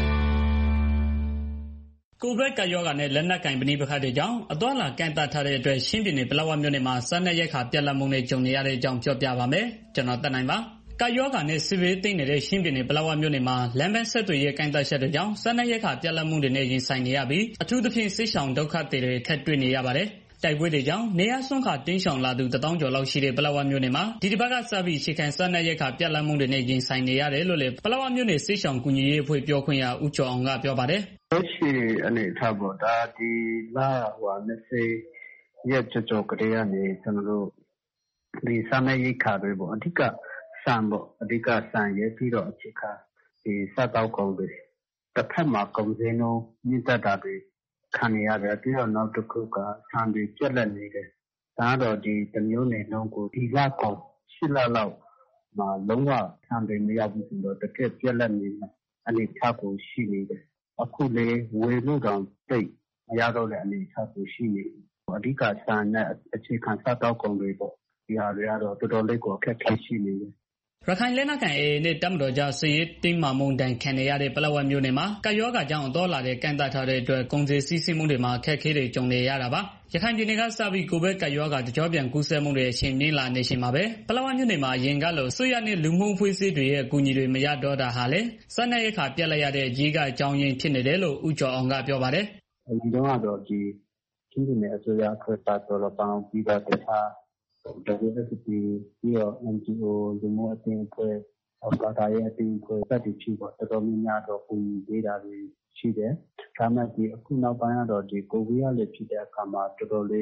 ကိုဗစ်ကပ်ရောဂါနဲ့လက်နက်ကင်ပဋိပက္ခတွေကြောင့်အသွားအလာကန့်သတ်ထားတဲ့အတွက်ချင်းပြည်နယ်ပလက်ဝမြို့နယ်မှာစားနပ်ရိက္ခာပြတ်လတ်မှုနဲ့ကြုံနေရတဲ့အကြောင်းပြောပြပါမယ်။ကျွန်တော်တက်နိုင်ပါ။ကပ်ရောဂါနဲ့စစ်ဘေးသိမ်းနေတဲ့ချင်းပြည်နယ်ပလက်ဝမြို့နယ်မှာလမ်းပန်းဆက်သွယ်ရေးကန့်သတ်ချက်တွေကြောင့်စားနပ်ရိက္ခာပြတ်လတ်မှုတွေနဲ့ရင်ဆိုင်နေရပြီးအထူးသဖြင့်စစ်ဆောင်ဒုက္ခတွေတွေခက်တွေ့နေရပါတယ်။တိုက်ပွဲတွေကြောင့်နေရဆွမ်းခါတင်းရှောင်လာသူတသောင်းကျော်လောက်ရှိတဲ့ပလက်ဝမြို့နယ်မှာဒီတစ်ပတ်ကစပြီးအခြေခံစားနပ်ရိက္ခာပြတ်လတ်မှုတွေနဲ့ရင်ဆိုင်နေရတယ်လို့လည်းပလက်ဝမြို့နယ်စစ်ဆောင်ကူညီရေးအဖွဲ့ပြောခွင့်ရဦးကျော်အောင်ကပြောပါတယ်။လက်ရှိအနေအထားပေါ်ဒါဒီလဟို၂၀ရက်ကြော်ကြော်ကလေးကနေကျွန်တော်တို့ဒီစားနပ်ရိက္ခာတွေပေါ့အဓိကဆန်ပေါ့အဓိကဆန်ရဲ့ပြီးတော့အခြေခံဒီစားတောက်ကုန်တွေတစ်ဖက်မှာကုန်စည်နှုန်းမြင့်တက်တာတွေခံနေရတယ်ပြီးတော့နောက်တစ်ခုကဆန်တွေပြတ်လက်နေတယ်ဒါတော့ဒီတစ်မျိုးနယ်လုံးကိုဒီလကောင်ရှစ်လလောက်မှာလုံးဝဆန်တွေမရောက်ဘူးဆိုတော့တကယ်ပြတ်လက်နေတဲ့အနေအထားကိုရှိနေတယ်အခုလေဝေလို့တော့တိတ်မရတော့တဲ့အနေအထားကိုရှိနေတယ်အဓိကဆန်နဲ့အခြေခံစားတောက်ကုန်တွေပေါ့ဒီဟာတွေကတော့တော်တော်လေးကိုအခက်အခဲရှိနေတယ်ရခိုင်လက်နက်ကိုင် အေအေ နဲ့တပ်မတော်ကြားစစ်ရေးတင်းမာမှုတန်ခံနေရတဲ့ပလက်ဝမြို့နယ်မှာကာယောဂါကြောင့်အတော်လာတဲ့ကန့်သတ်ထားတဲ့အတွက်ကုန်စည်စီးဆင်းမှုတွေမှာအခက်အခဲတွေကြုံနေရတာပါရခိုင်ပြည်နယ်ကစပြီးကိုဗစ်ကာယောဂါတကြောပြန်ကူးစက်မှုတွေအချိန်မြင့်လာနေချိန်မှာပဲပလက်ဝမြို့နယ်မှာရင်ကလို့ဆွေရနဲ့လူမှုအဖွဲ့အစည်းတွေရဲ့အကူအညီတွေမရတော့တာဟာလေစားနပ်ရိက္ခာပြတ်လက်ရတဲ့အကြီးကအကြောင်းရင်းဖြစ်နေတယ်လို့ဦးကျော်အောင်ကပြောပါတယ်အရင်ကတော့ဒီချင်းပြည်နယ်အစိုးရအဖွဲ့ပါတော်ပေါင်းပြီးတော့တခြားဒေါ်လာစစ်တီပြီးတော့ အန်ဂျီအို လူမှုအသင်းအဖွဲ့အောက်ကာရဲ့အသင်းအဖွဲ့စသည်ဖြင့်ပေါ့တော်တော်များများတော့ပုံပေးတာတွေရှိတယ်။ဒါမှဒီအခုနောက်ပိုင်းကတော့ဒီကိုဗစ်ရလည်းဖြစ်တဲ့အခါမှာတော်တော်လေး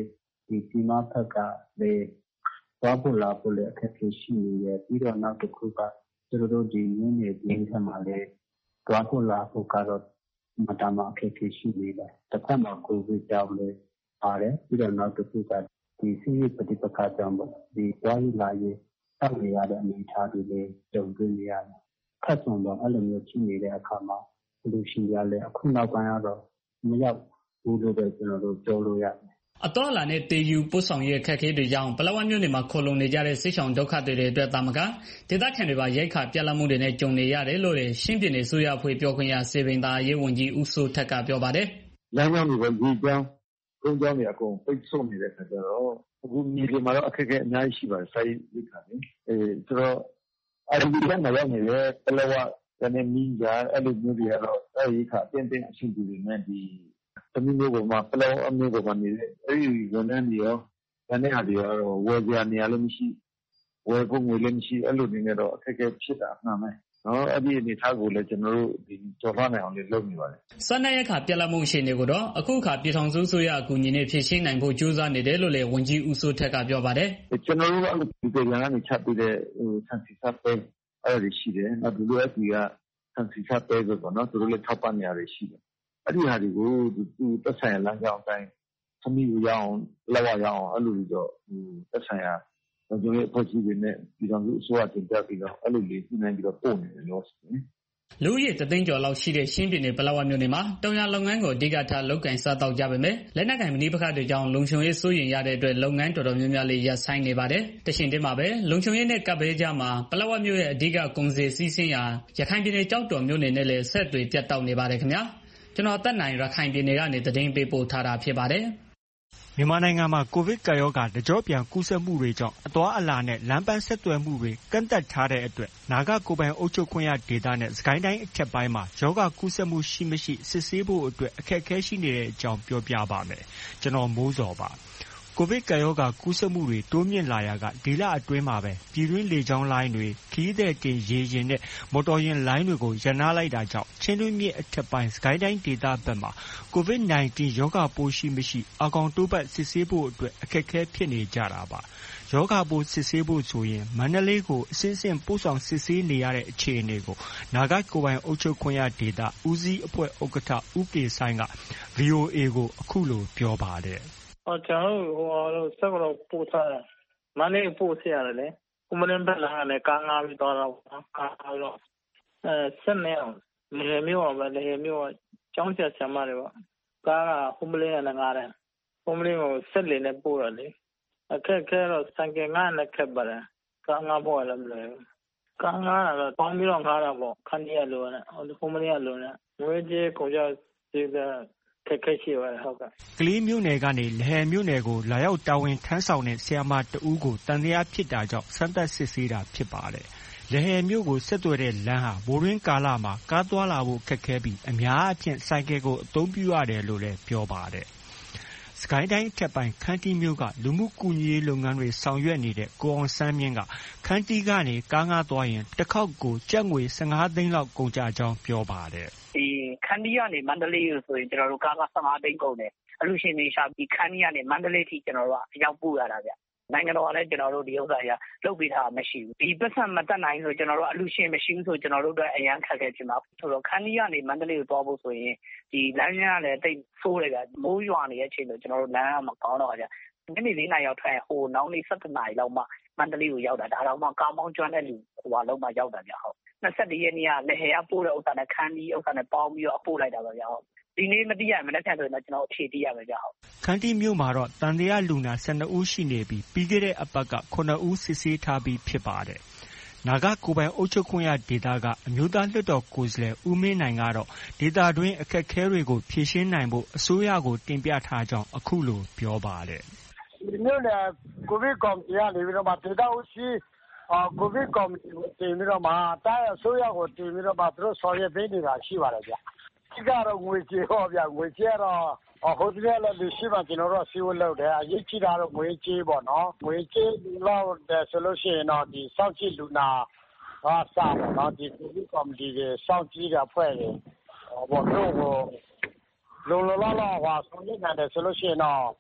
ဒီစီမဖက်ကလည်းသွားဖို့လာဖို့လည်းအခက်အခဲရှိနေတယ်ပြီးတော့နောက်တစ်ခုကသူတို့ဒီနည်းနေပြည်ထမှာလည်းသွားဖို့လာဖို့ကတော့မတမအခက်အခဲရှိနေတယ်တစ်ခါမှကိုဗစ်ကြောင့်လည်းပါတယ်ပြီးတော့နောက်တစ်ခုကဒီစီးပဋိပက္ခကြောင့်ဒီသွားရလာရေးတောက်နေရတဲ့အနေအထားတွေလည်းကြုံတွေ့နေရတယ်ခက်ဆုံးတော့အဲ့လိုမျိုးရှိနေတဲ့အခါမှာလူရှိရလဲအခုနောက်ပိုင်းကတော့မရောက်ဘူးလို့ပဲကျွန်တော်တို့ပြောလို့ရတယ်အတော်လာနဲ့တေယူပို့ဆောင်ရေးအခက်အခဲတွေကြောင့်ပလက်ဝမြို့နယ်မှာခိုလုံနေကြတဲ့စစ်ဆောင်ဒုက္ခတွေတွေအတွက်တာမကဒေသခံတွေပါရိုက်ခါပြက်လက်မှုတွေနဲ့ကြုံနေရတယ်လို့လည်းရှင်းပြနေဆိုရဖွေပြောခွင့်ရစေပင်သာရေးဝန်ကြီးဦးစိုးထက်ကပြောပါတယ်လမ်းကြောင်းတွေရေကြောင်းကုန်းကြောင်းတွေအကုန်ပိတ်ဆို့နေတဲ့ခါကျတော့အခုမြေပြင်မှာတော့အခက်အခဲအများကြီးရှိပါတယ်စိုက်ရိတ်ခါနေအဲဆိုတော့အဲ့ဒီကမှာရောက်နေတဲ့ပလက်ဝကနေမင်းကြအဲ့လိုမျိုးတွေကတော့စိုက်ရိတ်ခါအတင်းတင်းအဆင်ပြေနေတယ်ဒီသမီးမျိုးကမှပလောအမျိုးကမှနေတဲ့အဲ့ဒီဝန်ထမ်းတွေရောတနေ့ဟာတွေရောဝယ်ကြနေရလို့မရှိဝယ်ဖို့ငွေလည်းမရှိအဲ့လိုနေနေတော့အခက်အခဲဖြစ်တာမှန်မယ်နော်အဲ့ဒီအနေထားကိုလည်းကျွန်တော်တို့ဒီကြော်လွှားနိုင်အောင်လည်းလုပ်နေပါတယ်စနရခါပြက်လက်မှုရှင်တွေကိုတော့အခုခါပြည်ထောင်စုဆိုရအကူအညီနဲ့ဖြည့်ရှင်းနိုင်ဖို့ကြိုးစားနေတယ်လို့လည်းဝန်ကြီးဦးစိုးထက်ကပြောပါတယ်ကျွန်တော်တို့ကဒီပြည်ကနေချက်ပြီးတဲ့ဟိုဆန်စီဆက်ပဲအဲ့ဒီရှိတယ်နောက်ဒီလိုအစီကဆန်စီဆက်ပဲဆိုတော့နော်သူတို့လည်းထောက်ပံ့နေရတယ်ရှိတယ်အဲ့ဒီဟာတွေကိုသူသက်ဆိုင်ရာလမ်းကြောင်းအတိုင်းသမီးကိုရအောင်လောက်ရအောင်အဲ့လိုပြီးတော့ဟိုသက်ဆိုင်ရာကျွန်တော်တို့အဖွဲ့အစည်းတွေနဲ့ပြည်တော်စုအစိုးရတင်ပြပြီးတော့အဲ့လိုလေးညှိနှိုင်းပြီးတော့ပို့နေတယ်လို့ဆိုရင်လူရည်တသိန်းကျော်လောက်ရှိတဲ့ရှင်းပြည်နယ်ပလက်ဝမြို့နယ်မှာတောင်ရလုပ်ငန်းကိုအဓိကထားလုပ်ကင်စားတောက်ကြပါမယ်လက်နက်ကင်မဏိပခတွေကြောင့်လုံခြုံရေးစိုးရင်ရတဲ့အတွက်လုပ်ငန်းတော်တော်များများလေးရပ်ဆိုင်းနေပါတယ်တရှင်တင်မှာပဲလုံခြုံရေးနဲ့ကပ်ဘေးကြမှာပလက်ဝမြို့ရဲ့အဓိကကုန်စည်စီးဆင်းရာရခိုင်ပြည်နယ်ကြောက်တော်မြို့နယ်နဲ့လည်းဆက်သွယ်ပြတ်တောက်နေပါတယ်ခင်ဗျာကျွန်တော်တက်နိုင်ရခိုင်ပြည်နယ်ကနေသတင်းပေးပို့ထားတာဖြစ်ပါတယ်မြန်မာနိုင်ငံမှာကိုဗစ်ကပ်ရောဂါတကြော့ပြန်ကူးစက်မှုတွေကြောင့်အသွားအလာနဲ့လမ်းပန်းဆက်သွယ်မှုတွေကန့်သတ်ထားတဲ့အတွက်နာဂကိုယ်ပိုင်အုပ်ချုပ်ခွင့်ရဒေသနဲ့စကိုင်းတိုင်းအထက်ပိုင်းမှာရောဂါကူးစက်မှုရှိမရှိစစ်ဆေးဖို့အတွက်အခက်အခဲရှိနေတဲ့အကြောင်းပြောပြပါမယ်။ကျွန်တော်မိုးစောပါ။ကိုဗစ်ကပ်ရောဂါကူးစက်မှုတွေတိုးမြင့်လာရာကဒီလအတွင်းမှာပဲပြည်တွင်းလေကြောင်းလိုင်းတွေခရီးသည်တင်ရေယာဉ်နဲ့မော်တော်ယာဉ်လိုင်းတွေကိုရပ်နားလိုက်တာကြောင့်ချင်းတွင်းမြစ်အထက်ပိုင်းစကိုင်းတိုင်းဒေသဘက်မှာကိုဗစ်၁၉ ရောဂါပိုးရှိမရှိအကောင်တိုးပတ်စစ်ဆေးဖို့အတွက်အခက်အခဲဖြစ်နေကြတာပါ။ရောဂါပိုးစစ်ဆေးဖို့ဆိုရင်မန္တလေးကိုအစစ်အဆင့်ပို့ဆောင်စစ်ဆေးနေရတဲ့အခြေအနေကိုနာဂကိုယ်ပိုင်အုပ်ချုပ်ခွင့်ရဒေသဦးစီးအဖွဲ့ဥက္ကဋ္ဌဦးကေဆိုင်က ဗွီအိုအေကိုအခုလိုပြောပါတယ်။အော်ကျွန်တော်တို့ဟိုဆက်ကတော့ပို့ထားတယ်မန္တလေးပို့ဆက်ရတယ်လေကုမ္ပဏီဘက်လာနဲ့ကားငါးပြီးတော့ကားတော့အဲဆက်နေအောင်လေမျိုးအောင်ပဲလေမျိုးကျောင်းဆက်ဆံမတွေပေါ့ကားကကုမ္ပဏီနဲ့ငါးတယ်ကုမ္ပဏီကိုဆက်လေနဲ့ပို့ရလေအခက်ခဲတော့စံကငါးနဲ့ခက်ပါတယ်ကားငါးဖို့လည်းမလွယ်ဘူးကားငါးတော့ပေါင်းပြီးတော့ငါးတာပေါ့ခန်းကြီးရလို့နဲ့ကုမ္ပဏီရလို့နဲ့ငွေကြေးကုန်ကြဒီကခက်ခဲရှိပါတယ်ဟုတ်ကဲ့ကလေးမြို့နယ်ကနေလဟယ်မြို့နယ်ကိုလာရောက်တာဝန်ထမ်းဆောင်တဲ့ဆရာမတဦးကိုတန်တရားဖြစ်တာကြောင့်စမ်းသပ်စစ်ဆေးတာဖြစ်ပါတယ်လဟယ်မြို့ကိုဆက်သွယ်တဲ့လမ်းဟာမိုးရင်းကာလမှာကားသွားလာဖို့ခက်ခဲပြီးအများအပြားဆိုင်ကယ်ကိုအသုံးပြုရတယ်လို့လည်းပြောပါတယ်စကိုင်းတိုင်းအထက်ပိုင်းခန်းတီးမြို့ကလူမှုကူညီရေးလုပ်ငန်းတွေဆောင်ရွက်နေတဲ့ကိုအောင်ဆန်းမြင့်ကခန်းတီးကနေကားငှားသွားရင်တစ်ခေါက်ကိုကျပ်ငွေ၁၅သိန်းလောက်ကုန်ကျကြောင်းပြောပါတယ်ဒီခန်းတီးကနေမန္တလေးကိုဆိုရင်ကျွန်တော်တို့ကားက၁၅သိန်းကုန်တယ်အလူရှင်တွေရှာပြီးခန်းတီးကနေမန္တလေးထိကျွန်တော်တို့ကအရောက်ပို့ရတာဗျနိုင်ငံတော်ကလည်းကျွန်တော်တို့ဒီဥစ္စာကြီးလုပ်ပေးတာမရှိဘူးဒီပတ်စံမတက်နိုင်ဆိုကျွန်တော်တို့အလူရှင်မရှိဘူးဆိုကျွန်တော်တို့အတွက်အရန်ခက်ခဲဖြစ်မှာဆိုတော့ခန်းကြီးကနေမန္တလေးကိုသွားဖို့ဆိုရင်ဒီလမ်းကြီးကလည်းတိတ်ဆိုးတယ်ဗျမိုးရွာနေတဲ့အချိန်ဆိုကျွန်တော်တို့လမ်းကမကောင်းတော့ဗျညနေလေးနာရီရောက်ထိုင်ဟိုနောက်နေ့၁၇နာရီလောက်မှမန္တလေးကိုရောက်တာဒါတော့မှကားမောင်းကျွမ်းတဲ့လူဟိုဟာလုံးမှရောက်တာဗျဟုတ်၂၁ရက်နေ့ကလည်းဟဲရပို့တဲ့ဥစ္စာနဲ့ခန်းကြီးဥစ္စာနဲ့ပေါင်းပြီးတော့ပို့လိုက်တာပါဗျဟုတ်ဒီနေ့မသိရမနေ့ကဆိုရင်တော့ကျွန်တော်အဖြေတည်ရမယ်ဗျဟုတ်ခန်းတီးမြို့မှာတော့တန်တရားလူနာ၁၂ဦးရှိနေပြီးပြီးခဲ့တဲ့အပတ်ကခုနှစ်ဦးစစ်ဆေးထားပြီးဖြစ်ပါတယ်နာဂကိုယ်ပိုင်အုပ်ချုပ်ခွင့်ရဒေသကအမျိုးသားလွှတ်တော်ကိုယ်စားလှယ်ဦးမင်းနိုင်ကတော့ဒေသတွင်းအခက်အခဲတွေကိုဖြေရှင်းနိုင်ဖို့အစိုးရကိုတင်ပြထားကြောင်းအခုလိုပြောပါတယ်ဒီမြို့နယ်ကိုဗစ်ကော်မတီကနေပြီးတော့မှဒေသဦးစီးကိုဗစ်ကော်မတီကိုတင်ပြီးတော့မှတိုင်းအစိုးရကိုတင်ပြီးတော့မှသူတို့ဆောင်ရွက်ပေးနေတာရှိပါတယ်ဗျဒီကတော့ငွေကြေးဟောဗျငွေကြေးတော့ဟိုတည်းလည်းလူရှိမှကျွန်တော်တို့စီဝလုပ်တယ်အရေးကြီးတာတော့ငွေကြေးပေါ့နော်ငွေကြေးလောက်တယ်ဆိုလို့ရှိရင်တော့ဒီစောင့်ကြည့်လူနာဟာစပါတော့ဒီကိုဗစ်ကော်မတီတွေစောင့်ကြည့်တာဖွဲ့တယ်ဟောတို့ကိုလုံလုံလောက်လောက်ဟောဆောင်ရွက်နိုင်တယ်ဆိုလို့ရှိရင်တော့ဟ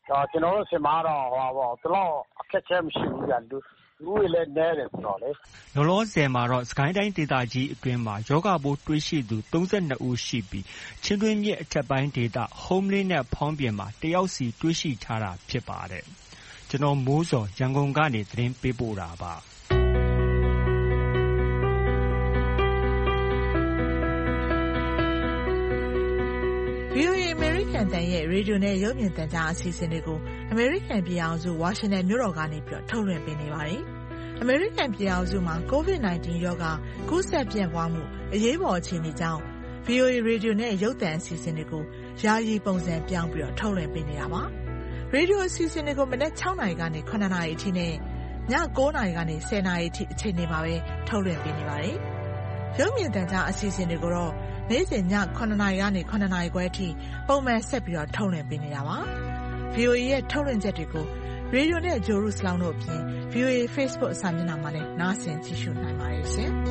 ကျွန်တော်တို့ဆီမှာတော့ဟောပေါ့ဒီလောက်အခက်အခဲမရှိဘူးဗျာလူလူတွေလည်းနဲတယ်ဆိုတော့လေလောလောဆယ်မှာတော့စကိုင်းတိုင်းဒေသကြီးအတွင်းမှာယောဂပိုးတွေ့ရှိသူသုံး၂ဦးရှိပြီးချင်းတွင်းမြစ်အထက်ပိုင်းဒေသဟုံးမလင်းနဲ့ဖောင်းပြင်မှာတယောက်စီတွေ့ရှိထားတာဖြစ်ပါတယ်ကျွန်တော်မိုးစောရန်ကုန်ကနေသတင်းပေးပို့တာပါဗီအိုအေ American တန်ရဲ့ရေဒီယိုနဲ့ရုပ်မြင်သံကြားအစီအစဉ်တွေကို American ပြည်အောင်စုဝါရှင်တန်မြို့တော်ကနေပြီးထုတ်လွှင့်ပေးနေပါတယ်။ American ပြည်အောင်စုမှာ ကိုဗစ်၁၉ ရောဂါကူးစက်ပြန့်ပွားမှုအရေးပေါ်အခြေအနေကြောင့် ဗီအိုအေ ရေဒီယိုနဲ့ရုပ်သံအစီအစဉ်တွေကိုယာယီပုံစံပြောင်းပြီးထုတ်လွှင့်ပေးနေတာပါ။ရေဒီယိုအစီအစဉ်တွေကိုမနက်၆နာရီကနေ၇နာရီအထိနဲ့ည၉နာရီကနေ၁၀နာရီအထိအချိန်တွေမှာပဲထုတ်လွှင့်ပေးနေပါတယ်။ရုပ်မြင်သံကြားအစီအစဉ်တွေကိုတော့နေ့စဉ်ည၇နာရီကနေ၇နာရီခွဲအထိပုံမှန်ဆက်ပြီးတော့ထုတ်လွှင့်ပေးနေတာပါ။ ဗီအိုအေ ရဲ့ထုတ်လွှင့်ချက်တွေကိုရေဒီယိုနဲ့ဂျိုရုစလောင်းတို့အပြင် ဗီအိုအေ Facebook စာမျက်နှာမှာလည်းနားဆင်ကြည့်ရှုနိုင်ပါတယ်ရှင်။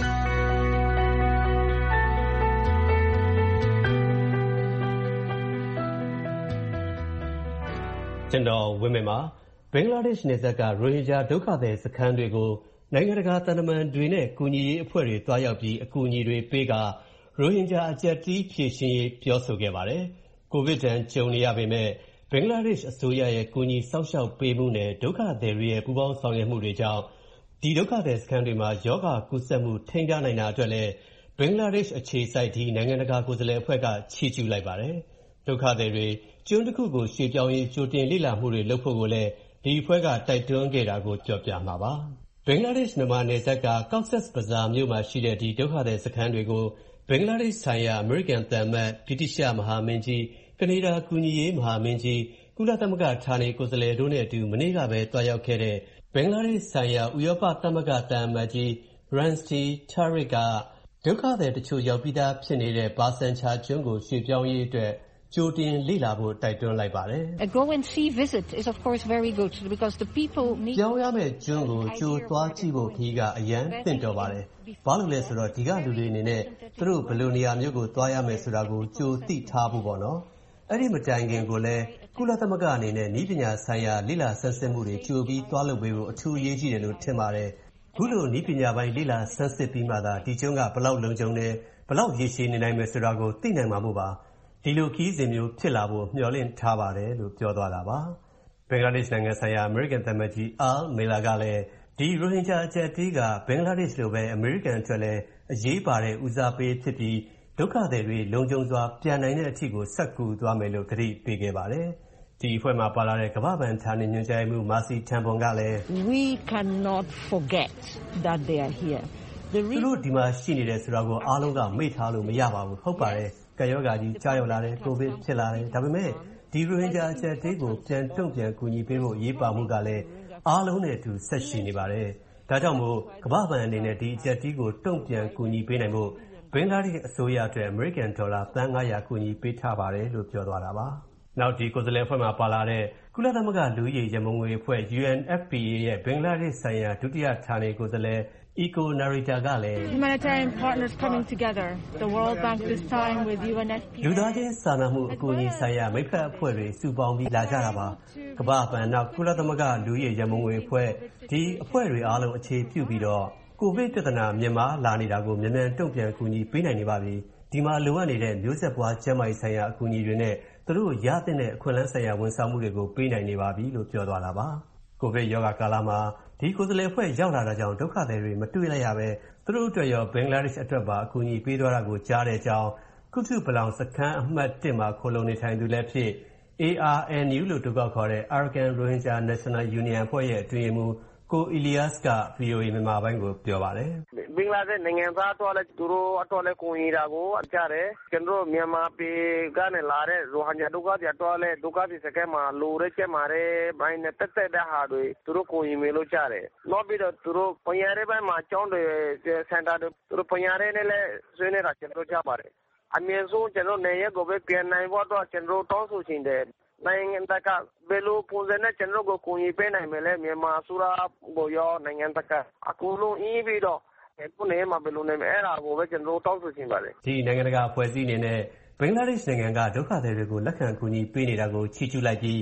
ကျွန်တော်ဝင်းမင်းပါဘင်္ဂလားဒေ့ရှ်နယ်စပ်ကရိုဟင်ဂျာဒုက္ခသည်စခန်းတွေကိုနိုင်ငံတကာတန်တမန်တွေနဲ့ကူညီရေးအဖွဲ့တွေတွားရောက်ပြီးအကူအညီတွေပေးကရိုဟင်ဂျာအကျပ်တီးဖြေရှင်းရေးပြောဆိုခဲ့ပါတယ်။ကိုဗစ်တန်ကြုံနေရပေမဲ့ဘင်္ဂလားဒေ့ရှ်အစိုးရရဲ့ကူညီစောင့်ရှောက်ပေးမှုနဲ့ဒုက္ခသည်တွေရဲ့ပူးပေါင်းဆောင်ရွက်မှုတွေကြောင့်ဒီဒုက္ခသည်စခန်းတွေမှာယောဂကူးစက်မှုထိန်းထားနိုင်တာအတွက်လည်းဘင်္ဂလားဒေ့ရှ်အခြေစိုက်ဒီနိုင်ငံတကာကိုယ်စားလှယ်အဖွဲ့ကချီးကျူးလိုက်ပါတယ်။ဒုက္ခသည်တွေကျွန်းတစ်ခုကိုရွှေ့ပြောင်းရေးကြိုတင်လေ့လာမှုတွေလုပ်ဖို့ကိုလည်းဒီအဖွဲ့ကတိုက်တွန်းခဲ့တာကိုကြော်ပြမှာပါ။ဘင်္ဂလားဒေ့ရှ်မြန်မာနယ်စပ်က Cox's Bazar မြို့မှာရှိတဲ့ဒီဒုက္ခသည်စခန်းတွေကိုဘင်္ဂလားဒေ့ရှ်ဆိုင်ရာအမေရိကန်သံအမတ်ဗြိတိရှမဟာမင်းကြီးကနေဒါကူညီရေးမဟာမင်းကြီးကုလသမဂ္ဂဌာနေကိုယ်စားလှယ်တို့နဲ့အတူမနေ့ကပဲတွားရောက်ခဲ့တဲ့ဘင်္ဂလားဒေ့ရှ်ဆိုင်ရာဥရောပသမဂ္ဂသံအမတ်ကြီး Ransti Tariq ကဒုက္ခသည်တချို့ရောက်ပြီးသားဖြစ်နေတဲ့ဘာဆန်ချာကျွန်းကိုရွှေ့ပြောင်းရေးအတွက်ကြိုတင်လေ့လာဖို့တိုက်တွန်းလိုက်ပါတယ်။ A go and see visit is of course very good because the people need ပြောင်းရမယ့်ကျွန်းကိုကြိုသွားကြည့်ဖို့ခီးကအရန်သင့်တော်ပါတယ်။ဘာလို့လဲဆိုတော့ဒီကလူတွေအနေနဲ့သူတို့ဘယ်လိုနေရာမျိုးကိုသွားရမယ်ဆိုတာကိုကြိုသိထားဖို့ပေါ့နော်။အဲ့ဒီမတိုင်ခင်ကိုလည်းကုလသမဂ္ဂအနေနဲ့နည်းပညာဆိုင်ရာလေ့လာဆန်းစစ်မှုတွေကြိုပြီးသွားလုပ်ပေးဖို့အထူးအရေးကြီးတယ်လို့ထင်ပါတယ်။ခုလိုနည်းပညာပိုင်းလေ့လာဆန်းစစ်ပြီးမှသာဒီကျွန်းကဘယ်လောက်လုံခြုံတယ်ဘယ်လောက်ရည်ရှည်နေနိုင်မယ်ဆိုတာကိုသိနိုင်မှာမို့ပါ။ဒီလိုခီးစဉ်မျိုးဖြစ်လာဖို့မျှော်လင့်ထားပါတယ်လို့ပြောသွားတာပါ။ဘင်္ဂလားဒေ့ရှ်နိုင်ငံဆိုင်ရာအမေရိကန်သံအမတ်ကြီးအာမေလာကလည်းဒီရိုဟင်ဂျာအကျပ်တီးကဘင်္ဂလားဒေ့ရှ်လိုပဲအမေရိကန်အတွက်လည်းအရေးပါတဲ့ဦးစားပေးဖြစ်ပြီးဒုက္ခသည်တွေလုံခြုံစွာပြန်နိုင်တဲ့အထိကိုဆက်ကူသွားမယ်လို့ကတိပေးခဲ့ပါတယ်။ဒီအဖွဲ့မှာပါလာတဲ့ကမ္ဘာ့ဘဏ်ဌာနေညွှန်ကြားရေးမှူးမာစီထန်ပွန်ကလည်း We cannot forget that they are here. သူတို့ဒီမှာရှိနေတယ်ဆိုတာကိုအားလုံးကမေ့ထားလို့မရပါဘူးဟုတ်ပါတယ်။ကပ်ရောဂါကြီးကြားရောက်လာတယ်ကိုဗစ်ဖြစ်လာတယ်ဒါပေမဲ့ဒီရိုဟင်ဂျာအကျပ်တေးကိုပြန်တုံ့ပြန်ကူညီပေးဖို့ရေးပါမှုကလည်းအားလုံးနဲ့အတူဆက်ရှိနေပါတယ်။ဒါကြောင့်မို့ကမ္ဘာ့ဘဏ်အနေနဲ့ဒီအကျပ်တေးကိုတုံ့ပြန်ကူညီပေးနိုင်ဖို့ဘင်္ဂလားဒေ့ရှ်အစိုးရအတွက်အမေရိကန်ဒေါ်လာသန်း၅ရာကူညီပေးထားပါတယ်လို့ပြောသွားတာပါ။နောက်ဒီကိုယ်စားလှယ်အဖွဲ့မှာပါလာတဲ့ကုလသမဂ္ဂလူဦးရေရန်ပုံငွေအဖွဲ့ U N F P A ရဲ့ဘင်္ဂလားဒေ့ရှ်ဆိုင်ရာဒုတိယဌာနေကိုယ်စားလှယ်Eco Narita ကလည်း Humanitarian partners coming together. The World Bank this time with U N F P A. လူသားချင်းစာနာမှုအကူအညီဆိုင်ရာမိတ်ဖက်အဖွဲ့တွေစုပေါင်းပြီးလာကြတာပါ။ကမ္ဘာ့ဘဏ်နောက်ကုလသမဂ္ဂလူဦးရေရန်ပုံငွေအဖွဲ့ဒီအဖွဲ့တွေအားလုံးအခြေပြုပြီးတော့ကိုဗစ်ပြဿနာမြန်မာလာနေတာကိုမြန်မြန်တုံ့ပြန်ကူညီပေးနိုင်နေပါပြီ။ဒီမှာလိုအပ်နေတဲ့မျိုးဆက်ပွားကျန်းမာရေးဆိုင်ရာအကူအညီတွေနဲ့သူတို့ရတဲ့အခွင့်အလမ်းဆိုင်ရာဝန်ဆောင်မှုတွေကိုပေးနိုင်နေပါပြီလို့ပြောသွားတာပါ။ကိုဗစ်ရောဂါကာလမှာဒီကိုယ်စားလှယ်အဖွဲ့ရောက်လာတာကြောင့်ဒုက္ခသည်တွေမတွေ့လိုက်ရပဲသူတို့အတွက်ရောဘင်္ဂလားဒေ့ရှ်အတွက်ပါအကူအညီပေးသွားတာကိုကြားတဲ့အကြောင်းကုထုပလောင်စခန်းအမှတ်၁မှာခိုလုံနေထိုင်သူလည်းဖြစ် A R N U လို့တူကောက်ခေါ်တဲ့ Arakan Rohingya National Union အဖွဲ့ရဲ့အတွင်းရေးမှူးကိုအီလီယာစ်က ဗွီအိုအေမြန်မာပိုင်းကိုပြောပါတယ်။ဘင်္ဂလားဒေ့ရှ်နိုင်ငံသားအတွက်လည်းသူတို့အတွက်လည်းကူညီတာကိုကြားတယ်။ကျွန်တော်မြန်မာပြည်ကနေလာတဲ့ရိုဟင်ဂျာဒုက္ခသည်အတွက်လည်းဒုက္ခသည်စခန်းမှာလိုတဲ့ကျန်းမာရေးပိုင်းနဲ့တက်တက်တဲ့ဟာတွေသူတို့ကူညီမယ်လို့ကြားတယ်။နောက်ပြီးတော့သူတို့ပညာရေးပိုင်းမှာကျောင်းတွေစင်တာတွေသူတို့ပညာရေးနဲ့လည်းဆွေးနွေးတာကျွန်တော်ကြားပါတယ်။အမြင့်ဆုံးကျွန်တော်နေရကိုပဲပြန်နိုင်ဖို့အတွက်ကျွန်တော်တောင်းဆိုချင်တယ်။နိုင်ငံတကာဘယ်လိုပုံစံနဲ့ကျွန်တော်ကိုကူညီပေးနိုင်မလဲမြန်မာအစိုးရကိုရောနိုင်ငံတကာအခုလုံးအင်းပြီးတော့ခုနေမှာဘယ်လိုနေမလဲအဲ့ဒါကိုပဲကျွန်တော်တောင်းဆိုချင်ပါတယ်ဒီနိုင်ငံတကာအဖွဲ့အစည်းအနေနဲ့ဘင်္ဂလားဒေ့ရှ်နိုင်ငံကဒုက္ခသည်တွေကိုလက်ခံကူညီပေးနေတာကိုချီးကျူးလိုက်ပြီး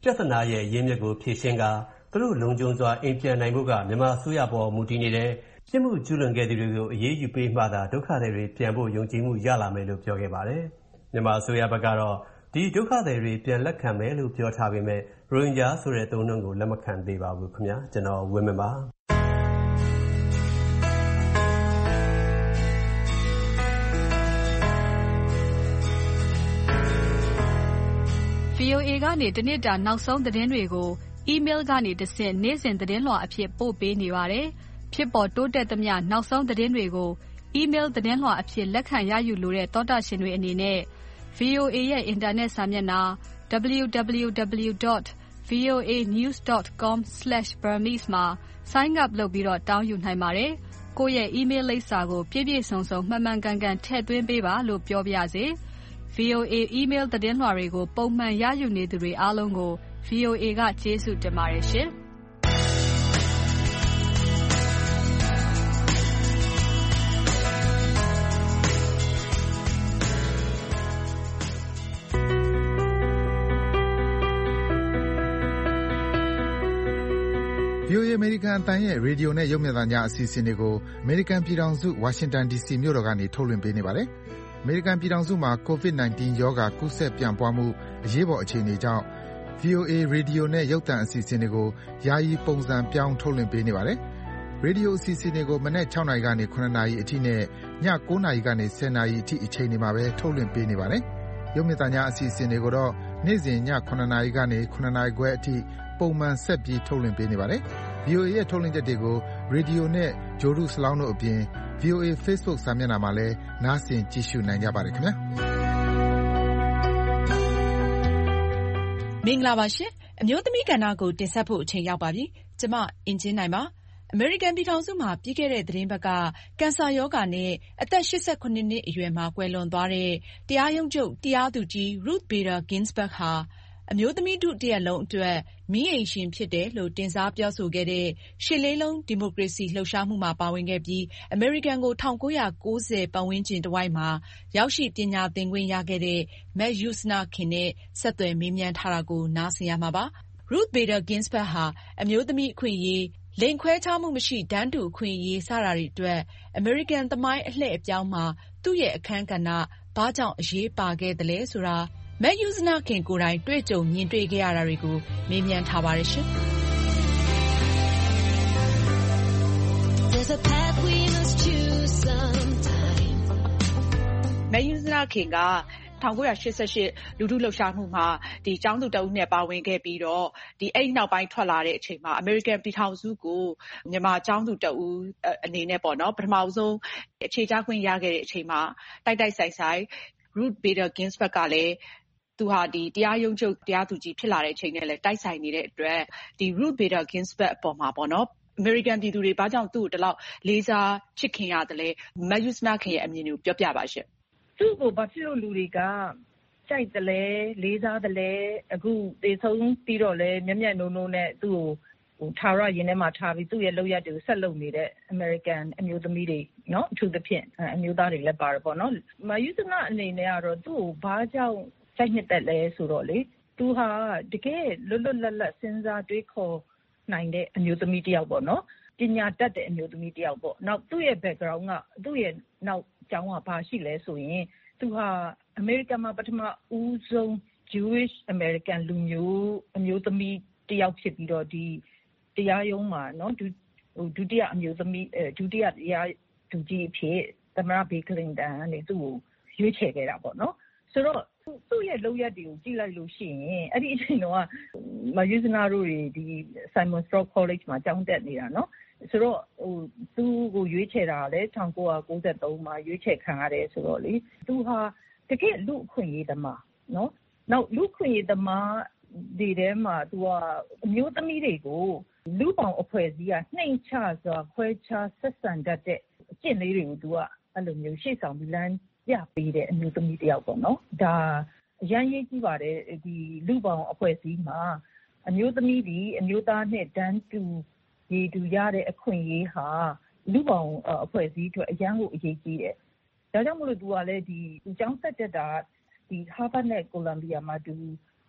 ပြဿနာရဲ့ရင်းမြစ်ကိုဖြေရှင်းကာသူတို့လုံခြုံစွာအိမ်ပြန်နိုင်ဖို့ကမြန်မာအစိုးရပေါ်မူတည်နေတယ်။ပြစ်မှုကျူးလွန်ခဲ့သူတွေကိုအရေးယူပေးမှသာဒုက္ခသည်တွေပြန်ဖို့ယုံကြည်မှုရလာမယ်လို့ပြောခဲ့ပါတယ်။မြန်မာအစိုးရဘက်ကတော့ဒီဒုက္ခသည်တွေပြန်လက်ခံမယ်လို့ပြောထားပေမဲ့ရိုဟင်ဂျာဆိုတဲ့သုံးနှုန်းကိုလက်မခံသေးပါဘူးခင်ဗျာ။ကျွန်တော်ဝင်းမင်းပါ။ဗီအိုအေ ကနေတနေ့တာနောက်ဆုံးသတင်းတွေကို email ကနေတဆင့်နေ့စဉ်သတင်းလွှာအဖြစ်ပို့ပေးနေပါတယ်။ဖြစ်ပေါ်တိုးတက်သမျှနောက်ဆုံးသတင်းတွေကို email သတင်းလွှာအဖြစ်လက်ခံရယူလိုတဲ့သောတာရှင်တွေအနေနဲ့ ဗီအိုအေ ရဲ့အင်တာနက်စာမျက်နှာ double u double u double u dot voa news dot com slash burmese မှာ sign up လုပ်ပြီးတော့တောင်းယူနိုင်ပါတယ်။ကိုယ့်ရဲ့ email လိပ်စာကိုပြည့်ပြည့်စုံစုံမှန်မှန်ကန်ကန်ထည့်သွင်းပေးပါလို့ပြောပါရစေ။ဗီအိုအေ email သတင်းလွှာတွေကိုပုံမှန်ရယူနေသူတွေအားလုံးကို ဗီအိုအေ ကကျေးဇူးတင်ပါတယ်ရှင်။ဗီအိုအေ အမေရိကန်အသံရဲ့ရေဒီယိုနဲ့ရုပ်မြင်သံကြားအစီအစဉ်တွေကိုအမေရိကန်ပြည်ထောင်စုဝါရှင်တန်ဒီစီမြို့တော်ကနေထုတ်လွှင့်ပေးနေပါတယ်။အမေရိကန်ပြည်ထောင်စုမှာ ကိုဗစ် ၁၉ ရောဂါကူးစက်ပြန့်ပွားမှုအရေးပေါ်အခြေအနေကြောင့် ဗီအိုအေ ရေဒီယိုနဲ့ရုပ်သံအစီအစဉ်တွေကိုယာယီပုံစံပြောင်းထုတ်လွှင့်ပေးနေပါတယ်။ရေဒီယိုအစီအစဉ်တွေကိုမနက်၆နာရီကနေ၇နာရီအထိနဲ့ည၉နာရီကနေ၁၀နာရီအထိအချိန်တွေမှာပဲထုတ်လွှင့်ပေးနေပါတယ်။ရုပ်မြင်သံကြားအစီအစဉ်တွေကိုတော့နေ့စဉ်ည၇နာရီကနေ၇နာရီခွဲအထိပုံမှန်ဆက်ပြီးထုတ်လွှင့်ပေးနေပါတယ်။ ဗီအိုအေ ရဲ့ထုတ်လွှင့်ချက်တွေကိုရေဒီယိုနဲ့ဂြိုဟ်တုစလောင်းတို့အပြင် ဗီအိုအေ Facebook စာမျက်နှာမှာလည်းနားဆင်ကြည့်ရှုနိုင်ကြပါတယ်ခင်ဗျာမင်္ဂလာပါရှင်အမျိုးသမီးကဏ္ဍကိုတင်ဆက်ဖို့အချိန်ရောက်ပါပြီကျမအင်ဂျင်းနိုင်ပါအမေရိကန်ပြည်ထောင်စုမှာပြီးခဲ့တဲ့သတင်းပတ်ကကင်ဆာရောဂါနဲ့အသက်၈၇နှစ်အရွယ်မှာကွယ်လွန်သွားတဲ့တရားရုံးချုပ်တရားသူကြီး Ruth Bader Ginsburg ဟာအမျိုးသမီးထုတစ်ရပ်လုံးအတွက်မီးအိမ်ရှင်ဖြစ်တယ်လို့တင်စားပြောဆိုခဲ့တဲ့ရှစ်လေးလုံးဒီမိုကရေစီလှုပ်ရှားမှုမှာပါဝင်ခဲ့ပြီးအမေရိကန်ကို၁၉၉၀ပတ်ဝန်းကျင်တစ်ဝိုက်မှာရောက်ရှိပညာသင်ခွင့်ရခဲ့တဲ့မက်ယူစနာခင်နဲ့ဆက်သွယ်မေးမြန်းထားတာကိုနားဆင်ရမှာပါ။ Ruth Bader Ginsburg ဟာအမျိုးသမီးအခွင့်အရေးလိင်ခွဲခြားမှုမရှိတန်းတူအခွင့်အရေးစတာတွေအတွက်အမေရိကန်သမိုင်းအလှည့်အပြောင်းမှာသူ့ရဲ့အခန်းကဏ္ဍဘာကြောင့်အရေးပါခဲ့သလဲဆိုတာမက်ယူဇနာခင်ကိုယ်တိုင်တွေ့ကြုံမြင်တွေ့ခဲ့ရတာတွေကိုမေးမြန်းထားပါတယ်ရှင်မက်ယူဇနာခင်က၁၉၈၈လူထုလှုပ်ရှားမှုမှာဒီကျောင်းသူတအုပ်နဲ့ပါဝင်ခဲ့ပြီးတော့ဒီအဲ့နောက်ပိုင်းထွက်လာတဲ့အချိန်မှာအမေရိကန်ပြည်ထောင်စုကိုမြန်မာကျောင်းသူတအုပ်အနေနဲ့ပေါ့နော်ပထမဆုံးအခြေချခွင့်ရခဲ့တဲ့အချိန်မှာတိုက်တိုက်ဆိုင်ဆိုင် Ruth Bader Ginsburg ကလည်းသူဟာဒီတရားရုံးချုပ်တရားသူကြီးဖြစ်လာတဲ့အချိန်နဲ့လည်းတိုက်ဆိုင်နေတဲ့အတွက်ဒီ Ruth Bader Ginsburg အပေါ်မှာပေါ့နော်အမေရိကန်ပြည်သူတွေဘာကြောင့်သူ့ကိုဒီလောက်လေးစားချစ်ခင်ရတယ်လဲမက်ယူစနာခင်ရဲ့အမြင်ကိုပြောပြပါရှင့်သူ့ကိုဘာဖြစ်လို့လူတွေကကြိုက်တယ်လဲလေးစားတယ်လဲအခုသေဆုံးပြီးတော့လဲမျက်မျက်နှုံနှုံနဲ့သူ့ကိုဟိုထာဝရရင်ထဲမှာထားပြီးသူ့ရဲ့လုပ်ရက်တွေကိုဆက်လုပ်နေတဲ့အမေရိကန်အမျိုးသမီးတွေเนาะအထူးသဖြင့်အမျိုးသားတွေလည်းပါတယ်ပေါ့နော်မယူစနာအနေနဲ့ကတော့သူ့ကိုဘာကြောင့်စိုက်နှစ်သက်လဲဆိုတော့လေသူဟာတကယ်လွတ်လွတ်လပ်လပ်စဉ်းစားတွေးခေါ်နိုင်တဲ့အမျိုးသမီးတစ်ယောက်ပေါ့နော်ပညာတတ်တဲ့အမျိုးသမီးတစ်ယောက်ပေါ့နောက်သူ့ရဲ့ background ကသူ့ရဲ့နောက်ကျောင်းကဘာရှိလဲဆိုရင်သူဟာအမေရိကန်မှာပထမဦးဆုံး Jewish American လူမျိုးအမျိုးသမီးတစ်ယောက်ဖြစ်ပြီးတော့ဒီတရားရုံးမှာเนาะဒုတိယအမျိုးသမီးဒုတိယတရားသူကြီးအဖြစ်သမ္မတဘီကလင်တန်ကနေသူ့ကိုရွေးချယ်ခဲ့တာပေါ့နော်ဆိုတော့သူ့ရဲ့လုပ်ရက်တွေကိုကြည့်လိုက်လို့ရှိရင်အဲ့ဒီအချိန်တော့မယူဇနာတို့တွေဒီ Simon Strock College မှာကျောင်းတက်နေတာเนาะဆိုတော့ဟိုသူ့ကိုရွေးချယ်တာလည်း၁၉၉၃မှာရွေးချယ်ခံရတယ်ဆိုတော့လေသူဟာတကယ်လူအခွင့်အရေးသမားเนาะနောက်လူအခွင့်အရေးသမားဒီထဲမှာသူကအမျိုးသမီးတွေကိုလူပေါင်းအဖွဲ့အစည်းကနှိမ်ချစွာခွဲခြားဆက်ဆံတတ်တဲ့အကျင့်လေးတွေကိုသူကအဲ့လိုမျိုးရှေ့ဆောင်ပြီးလမ်းပြပေးတဲ့အမျိုးသမီးတယောက်ပေါ့နော်ဒါအရန်ရေးကြည့်ပါတယ်ဒီလူပေါင်းအဖွဲ့အစည်းမှာအမျိုးသမီးဒီအမျိုးသားနဲ့တန်းတူရည်တူရတဲ့အခွင့်အရေးဟာလူပေါင်းအဖွဲ့အစည်းအတွက်အရန်ကိုအရေးကြီးတယ်ဒါကြောင့်မလို့သူကလည်းဒီကျောင်းဆက်တက်တာဒီ Harvard နဲ့ Columbia မှာသူ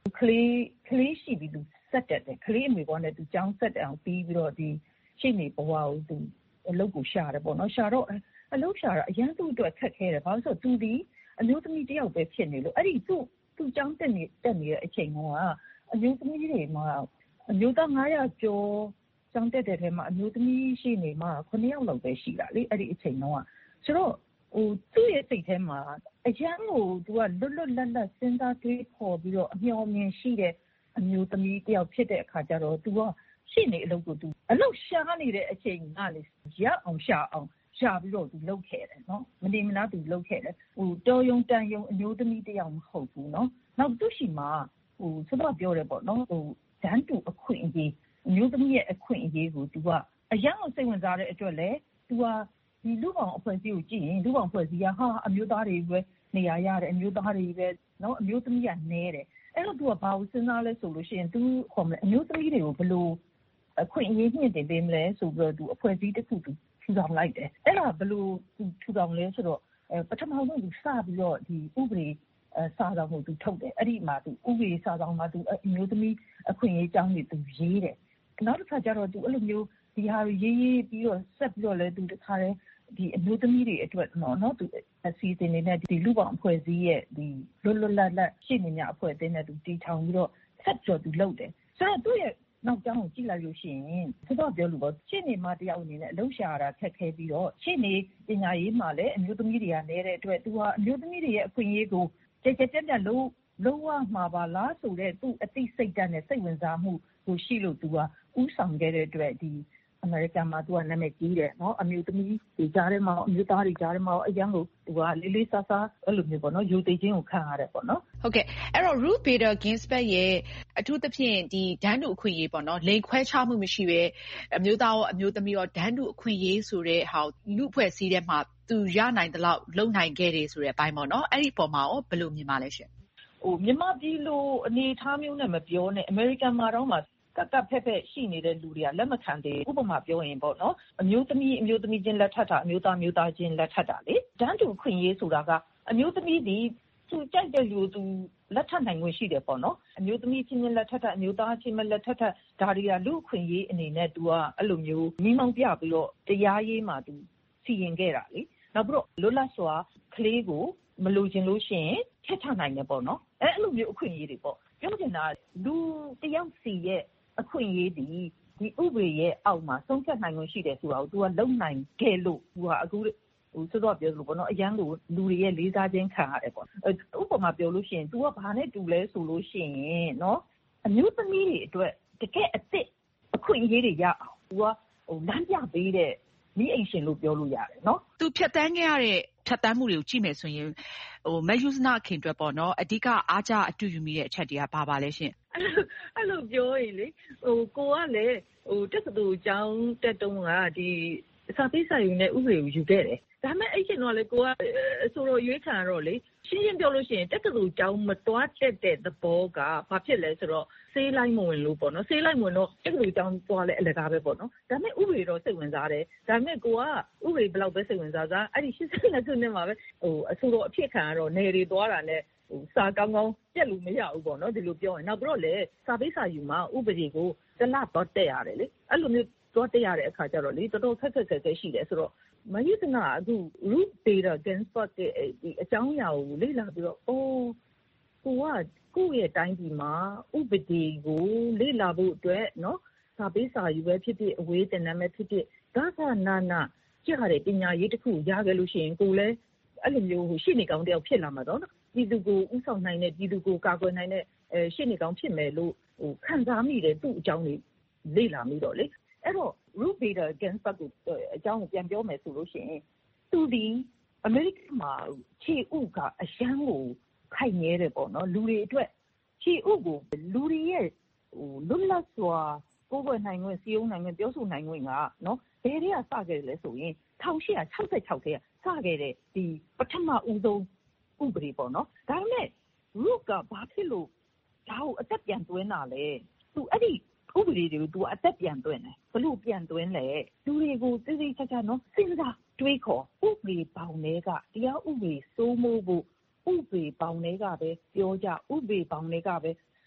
ကလေးကလေးရှိပြီးသူဆက်တက်တယ်ကလေးအမေပေါ်နဲ့သူကြောင်းဆက်အောင်ပြီးပြီးတော့ဒီရှေ့နေဘဝကိုသူအလုပ်ကိုရှာတယ်ပေါ့နော်ရှာတော့အလုပ်ရှာတာအရန်သူ့အတွက်ခက်ခဲတယ်ဘာလို့ဆိုသူဒီအမျိုးသမီးတယောက်ပဲဖြစ်နေလို့အဲ့ဒီသူ့သူကြောင်းတက်နေတက်နေတဲ့အချိန်ကအမျိုးသမီးတွေမှာအမျိုးသားnine hundredကျော်ကြောင်းတက်တဲ့ထဲမှာအမျိုးသမီးရှိနေမှာnineယောက်လောက်ပဲရှိတာလေအဲ့ဒီအချိန်တော့ဆိုတော့ဟိုသူ့ရဲ့စိတ်ထဲမှာအရန်ကိုသူကလွတ်လွတ်လပ်လပ်စဉ်းစားတွေးခေါ်ပြီးတော့အမျှော်မြင်ရှိတဲ့အမျိုးသမီးတယောက်ဖြစ်တဲ့အခါကျတော့သူကရှိနေအလုပ်ကိုသူအလုပ်ရှာနေတဲ့အချိန်ကလေရအောင်ရှာအောင်ရှာပြီးတော့သူလုပ်ခဲ့တယ်နော်မနေမနာသူလုပ်ခဲ့တယ်ဟိုတော်ယုံတန်ယုံအမျိုးသမီးတယောက်မဟုတ်ဘူးနော်နောက်သူရှိမှာဟိုဆိုတော့ပြောတယ်ပေါ့နော်ဟိုဒန်းတူအခွင့်အရေးအမျိုးသမီးရဲ့အခွင့်အရေးကိုသူကအရန်ကိုစိတ်ဝင်စားတဲ့အတွက်လေသူကဒီလူကောင်အဖွဲ့အစည်းကိုကြည့်ရင်လူကောင်အဖွဲ့အစည်းကဟာအမျိုးသားတွေပဲနေရာရတယ်အမျိုးသားတွေပဲနော်အမျိုးသမီးကနဲတယ်အဲ့တော့သူကဘာကိုစဉ်းစားလဲဆိုလို့ရှိရင်သူခေါ်မလဲအမျိုးသမီးတွေကိုဘယ်လိုအခွင့်အရေးမြင့်တင်ပေးမလဲဆိုပြီးတော့သူအဖွဲ့အစည်းတစ်ခုသူထူထောင်လိုက်တယ်အဲ့ဒါဘယ်လိုသူထူထောင်လဲဆိုတော့ပထမဆုံးသူစပြီးတော့ဒီဥပဒေစာဆောင်ကိုသူထုတ်တယ်အဲ့ဒီမှာသူဥပဒေစာဆောင်မှာသူအမျိုးသမီးအခွင့်အရေးအကြောင်းတွေသူရေးတယ်နောက်တစ်ခါကျတော့သူအဲ့လိုမျိုးဒီဟာရေးရေးပြီးတော့ဆက်ပြီးတော့လဲသူတခါတည်းဒီအမျိုးသမီးတွေအတွက်နော်နော်သူအစီအစဉ်တွေနဲ့ဒီလူပေါင်းအဖွဲ့အစည်းရဲ့ဒီလွတ်လွတ်လပ်လပ်ရှေ့နေများအဖွဲ့အစည်းနဲ့သူတည်ထောင်ပြီးတော့ဆက်ကြော်သူလုပ်တယ်ဆိုတော့သူ့ရဲ့နောက်ကျောင်းကိုကြည့်လိုက်လို့ရှိရင်သူတော့ပြောလို့ပေါ့ရှေ့နေမတယောက်အနေနဲ့အလုပ်ရှာတာခက်ခဲပြီးတော့ရှေ့နေပညာရေးမှာလည်းအမျိုးသမီးတွေကနေတဲ့အတွက်သူဟာအမျိုးသမီးတွေရဲ့အခွင့်အရေးကိုကြက်ကြက်ကြက်ကြက်လုံးလုံးဝမှာပါလားဆိုတဲ့သူ့အသိစိတ်ဓာတ်နဲ့စိတ်ဝင်စားမှုကိုရှိလို့သူကဥဆောင်ခဲ့တဲ့အတွက်ဒီအမေရိကန်မှာသူကနာမည်ကြီးတယ်နော်အမျိုးသမီးတွေကြားထဲမှာအမျိုးသားတွေကြားထဲမှာအရန်ကိုသူကလေးလေးစားစားအဲ့လိုမျိုးပေါ့နော်ယူသိချင်းကိုခံရတယ်ပေါ့နော်ဟုတ်ကဲ့အဲ့တော့ Ruth Bader Ginsburg ရဲ့အထူးသဖြင့်ဒီဒန်းတူအခွင့်အရေးပေါ့နော်လိန်ခွဲခြားမှုမရှိပဲအမျိုးသားရောအမျိုးသမီးရောဒန်းတူအခွင့်အရေးဆိုတဲ့ဟာလူအဖွဲ့အစည်းထဲမှာသူရနိုင်တဲ့လောက်လုံနိုင်ခဲ့တယ်ဆိုတဲ့အပိုင်းပေါ့နော်အဲ့ဒီပုံမှာရောဘယ်လိုမြင်ပါလဲရှင်ဟိုမြန်မာပြည်လိုအနေအထားမျိုးနဲ့မပြောနဲ့အမေရိကန်မှာတော့မှကကဖက်ဖက်ရှိနေတဲ့လူတွေကလက်မခံသေးဥပမာပြောရင်ပေါ့နော်အမျိုးသမီးအမျိုးသမီးချင်းလက်ထပ်တာအမျိုးသားမျိုးသားချင်းလက်ထပ်တာလေတန်းတူခွင့်ရေးဆိုတာကအမျိုးသမီးဒီသူကြိုက်တဲ့လူသူလက်ထပ်နိုင်ခွင့်ရှိတယ်ပေါ့နော်အမျိုးသမီးချင်းချင်းလက်ထပ်တာအမျိုးသားချင်းလက်ထပ်တာဒါတွေကလူခွင့်ရေးအနေနဲ့ तू ကအဲ့လိုမျိုးမိမောင်းပြပြီးတော့တရားရေးမှာ तू စီရင်ခဲ့တာလေနောက်ပြီးတော့လွတ်လပ်စွာကလေးကိုမလိုချင်လို့ရှိရင်ထက်ထနိုင်တယ်ပေါ့နော်အဲ့လိုမျိုးအခွင့်အရေးတွေပေါ့ပြောချင်တာလူတယောက်စီရဲ့အခွင့်အရေးဒီဒီဥပဒေရဲ့အောက်မှာဆုံးဖြတ်နိုင်ခွင့်ရှိတယ်ဆိုတာကို तू ကလုံနိုင်ခဲ့လို့ तू ဟာအခုဟိုဆိုတော့ပြောလို့ပေါ့နော်အရန်ကိုလူတွေရဲ့လေးစားခြင်းခံရတယ်ပေါ့ဥပမာပြောလို့ရှိရင် तू ကဘာနဲ့တူလဲဆိုလို့ရှိရင်နော်အမျိုးသမီးတွေအတွက်တကယ်အစ်စ်အခွင့်အရေးတွေရအောင် तू ကဟိုလမ်းပြပေးတဲ့မိအိမ်ရှင်လို့ပြောလို့ရတယ်နော် तू ဖြတ်တန်းခဲ့ရတဲ့ဖြတ်တန်းမှုတွေကိုကြည့်မယ်ဆိုရင်ဟိုမယူစနာခင်အတွက်ပေါ့နော်အဓိကအားကြအတူယူမိတဲ့အချက်တွေကဘာပါလဲရှင်အဲ့လိုပြောရင်လေဟိုကိုကလည်းဟိုတက္ကသိုလ်ကျောင်းတက်တုန်းကဒီစာပေစာယူနဲ့ဥပဒေကိုယူခဲ့တယ်ဒါပေမဲ့အဲ့ချိန်တော့လေကိုကအဆိုတော်ရွေးခံရတော့လေရှင်းရှင်းပြောလို့ရှိရင်တက္ကသိုလ်ကျောင်းမတွားတက်တဲ့သဘောကဘာဖြစ်လဲဆိုတော့ဆေးလိုက်မဝင်လို့ပေါ့နော်ဆေးလိုက်ဝင်တော့တက္ကသိုလ်ကျောင်းတွားလဲအလကားပဲပေါ့နော်ဒါပေမဲ့ဥပဒေတော့စိတ်ဝင်စားတယ်ဒါပေမဲ့ကိုကဥပဒေဘယ်လောက်ပဲစိတ်ဝင်စားစားအဲ့ဒီရှင်းရှင်းနဲ့ဆိုနေမှာပဲဟိုအဆိုတော်အဖြစ်ခံရတော့နေတွေတွားတာနဲ့ဟိုစာကောင်းကောင်းပြက်လို့မရဘူးပေါ့နော်ဒီလိုပြောရင်နောက်ပြီးတော့လေစာပေစာယူမှာဥပဒေကိုတလတော့တက်ရတယ်လေအဲ့လိုမျိုးတော့တက်ရတဲ့အခါကျတော့လေတော်တော်ခက်ခက်ခက်ခက်ရှိတယ်ဆိုတော့မယုသနာအခု Ruth Bader Ginsburg ရဲ့ဒီအကြောင်းအရာကိုလေ့လာပြီးတော့အိုးကိုကကိုယ့်ရဲ့တိုင်းပြည်မှာဥပဒေကိုလေ့လာဖို့အတွက်နော်စာပေစာယူပဲဖြစ်ဖြစ်အဝေးတင်နမ်းပဲဖြစ်ဖြစ်ဒါကနာနာကြရတဲ့ပညာရေးတစ်ခုရခဲ့လို့ရှိရင်ကိုလည်းအဲ့လိုမျိုးဟိုရှေ့နေကောင်းတယောက်ဖြစ်လာမှာတော့နော်ပြည်သူကိုဥဆောင်နိုင်တဲ့ပြည်သူကိုကာကွယ်နိုင်တဲ့အဲရှေ့နေကောင်းဖြစ်မယ်လို့ဟိုခံစားမိတယ်သူ့အကြောင်းလေးလေ့လာမိတော့လေအဲ့တော့ Ruth Bader Ginsburg ကိုအကြောင်းကိုပြန်ပြောမယ်ဆိုလို့ရှိရင်သူဒီအမေရိကန်မှာခြေဥကအရန်ကိုခိုင်နေတယ်ပေါ့နော်လူတွေအတွက်ခြေဥကိုလူတွေရဲ့ဟိုလွတ်လပ်စွာကိုယ်ပွင့်နိုင်ခွင့်စီးအောင်နိုင်ခွင့်ပြောဆိုနိုင်ခွင့်ကနော်ဘယ်တွေကစခဲ့လဲဆိုရင်၁၈၆၆ထဲကစခဲ့တဲ့ဒီပထမဦးဆုံးဥပဒေပေါ့နော်ဒါပေမဲ့ Ruth ကဘာဖြစ်လို့ဒါကိုအသက်ပြန်သွင်းတာလဲသူအဲ့ဒီဥပဒေတွေကို तू အသက်ပြန်သွင်းတယ်ဘလို့ပြန်သွင်းလဲလူတွေကိုသိသိချာချာနော်စဉ်းစားတွေးခေါ်ဥပဒေပေါင်းတွေကတရားဥပဒေစိုးမိုးဖို့ဥပဒေပေါင်းတွေကပဲပြောကြဥပဒေပေါင်းတွေကပဲစ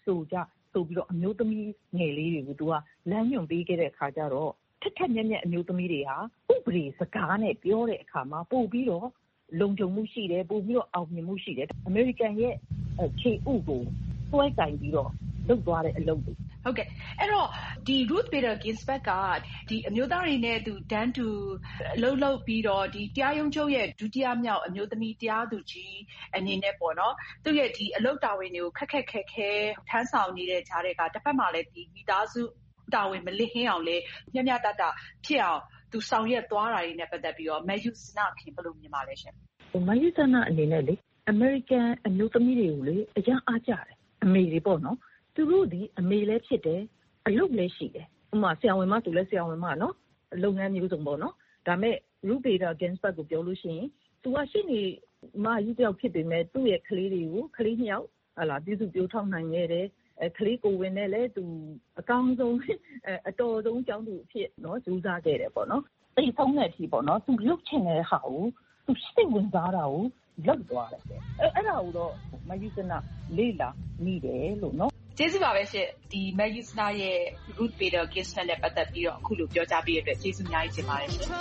ဆိုကြဆိုပြီးတော့အမျိုးသမီးငယ်လေးတွေကိုသူကလမ်းညွှန်ပေးခဲ့တဲ့အခါကျတော့ထက်ထက်မြက်မြက်အမျိုးသမီးတွေဟာဥပဒေစကားနဲ့ပြောတဲ့အခါမှာပို့ပြီးတော့လုံခြုံမှုရှိတယ်ပို့ပြီးတော့အောင်မြင်မှုရှိတယ်အမေရိကန်ရဲ့ခြေဥကိုတွဲကင်ပြီးတော့လုပ်သွားတဲ့အလုပ်တွေဟုတ်ကဲ့အဲ့တော့ဒီ Ruth Bader Ginsburg ကဒီအမျိုးသားတွေနဲ့သူတန်းတူအလုပ်လုပ်ပြီးတော့ဒီတရားရုံးချုပ်ရဲ့ဒုတိယမြောက်အမျိုးသမီးတရားသူကြီးအနေနဲ့ပေါ့နော်သူရဲ့ဒီအလုပ်တာဝန်တွေကိုခက်ခက်ခဲခဲထမ်းဆောင်နေတဲ့ကြားတွေကတစ်ဖက်မှာလည်းဒီမိသားစုတာဝန်မလစ်ဟင်းအောင်လေမျှမျှတတဖြစ်အောင်သူဆောင်ရွက်သွားတာတွေနဲ့ပတ်သက်ပြီးတော့မယူစနာခင်ဘယ်လိုမြင်ပါလဲရှင်မယူစနာအနေနဲ့လေအမေရိကန်အမျိုးသမီးတွေကိုလေအကြမ်းအားကြတယ်အမေတွေပေါ့နော်သူတို့ဒီအမေလည်းဖြစ်တယ်အလုပ်လည်းရှိတယ်ဥပမာဆရာဝန်မသူလည်းဆရာဝန်မနော်လုပ်ငန်းမျိုးစုံပေါ့နော်ဒါမဲ့ Ruth Bader Ginsburg ကိုပြောလို့ရှိရင်သူကရှိနေမယူတယောက်ဖြစ်ပေမဲ့သူ့ရဲ့ကလေးတွေကိုကလေးနှစ်ယောက်ဟာလာပြုစုပြောထောက်နိုင်ခဲ့တယ်အဲကလေးကိုဝင်နဲ့လည်းသူအကောင်းဆုံးအတော်ဆုံးကျောင်းသူအဖြစ်နော်ကြိုးစားခဲ့တယ်ပေါ့နော်သိဆုံးတဲ့အထိပေါ့နော်သူရုပ်ချင်တဲ့ဟာကိုသူစိတ်ဝင်စားတာကိုလောက်သွားတယ်အဲအဲ့ဒါကိုတော့မယူစနာလေးလာမိတယ်လို့နော်ကျေးဇူးပါပဲရှင့်ဒီမယူစနာရဲ့ Ruth Bader Ginsburg နဲ့ပတ်သက်ပြီးတော့အခုလိုပြောကြားပေးရတဲ့အတွက်ကျေးဇူးအများကြီးတင်ပါတယ်ရှင်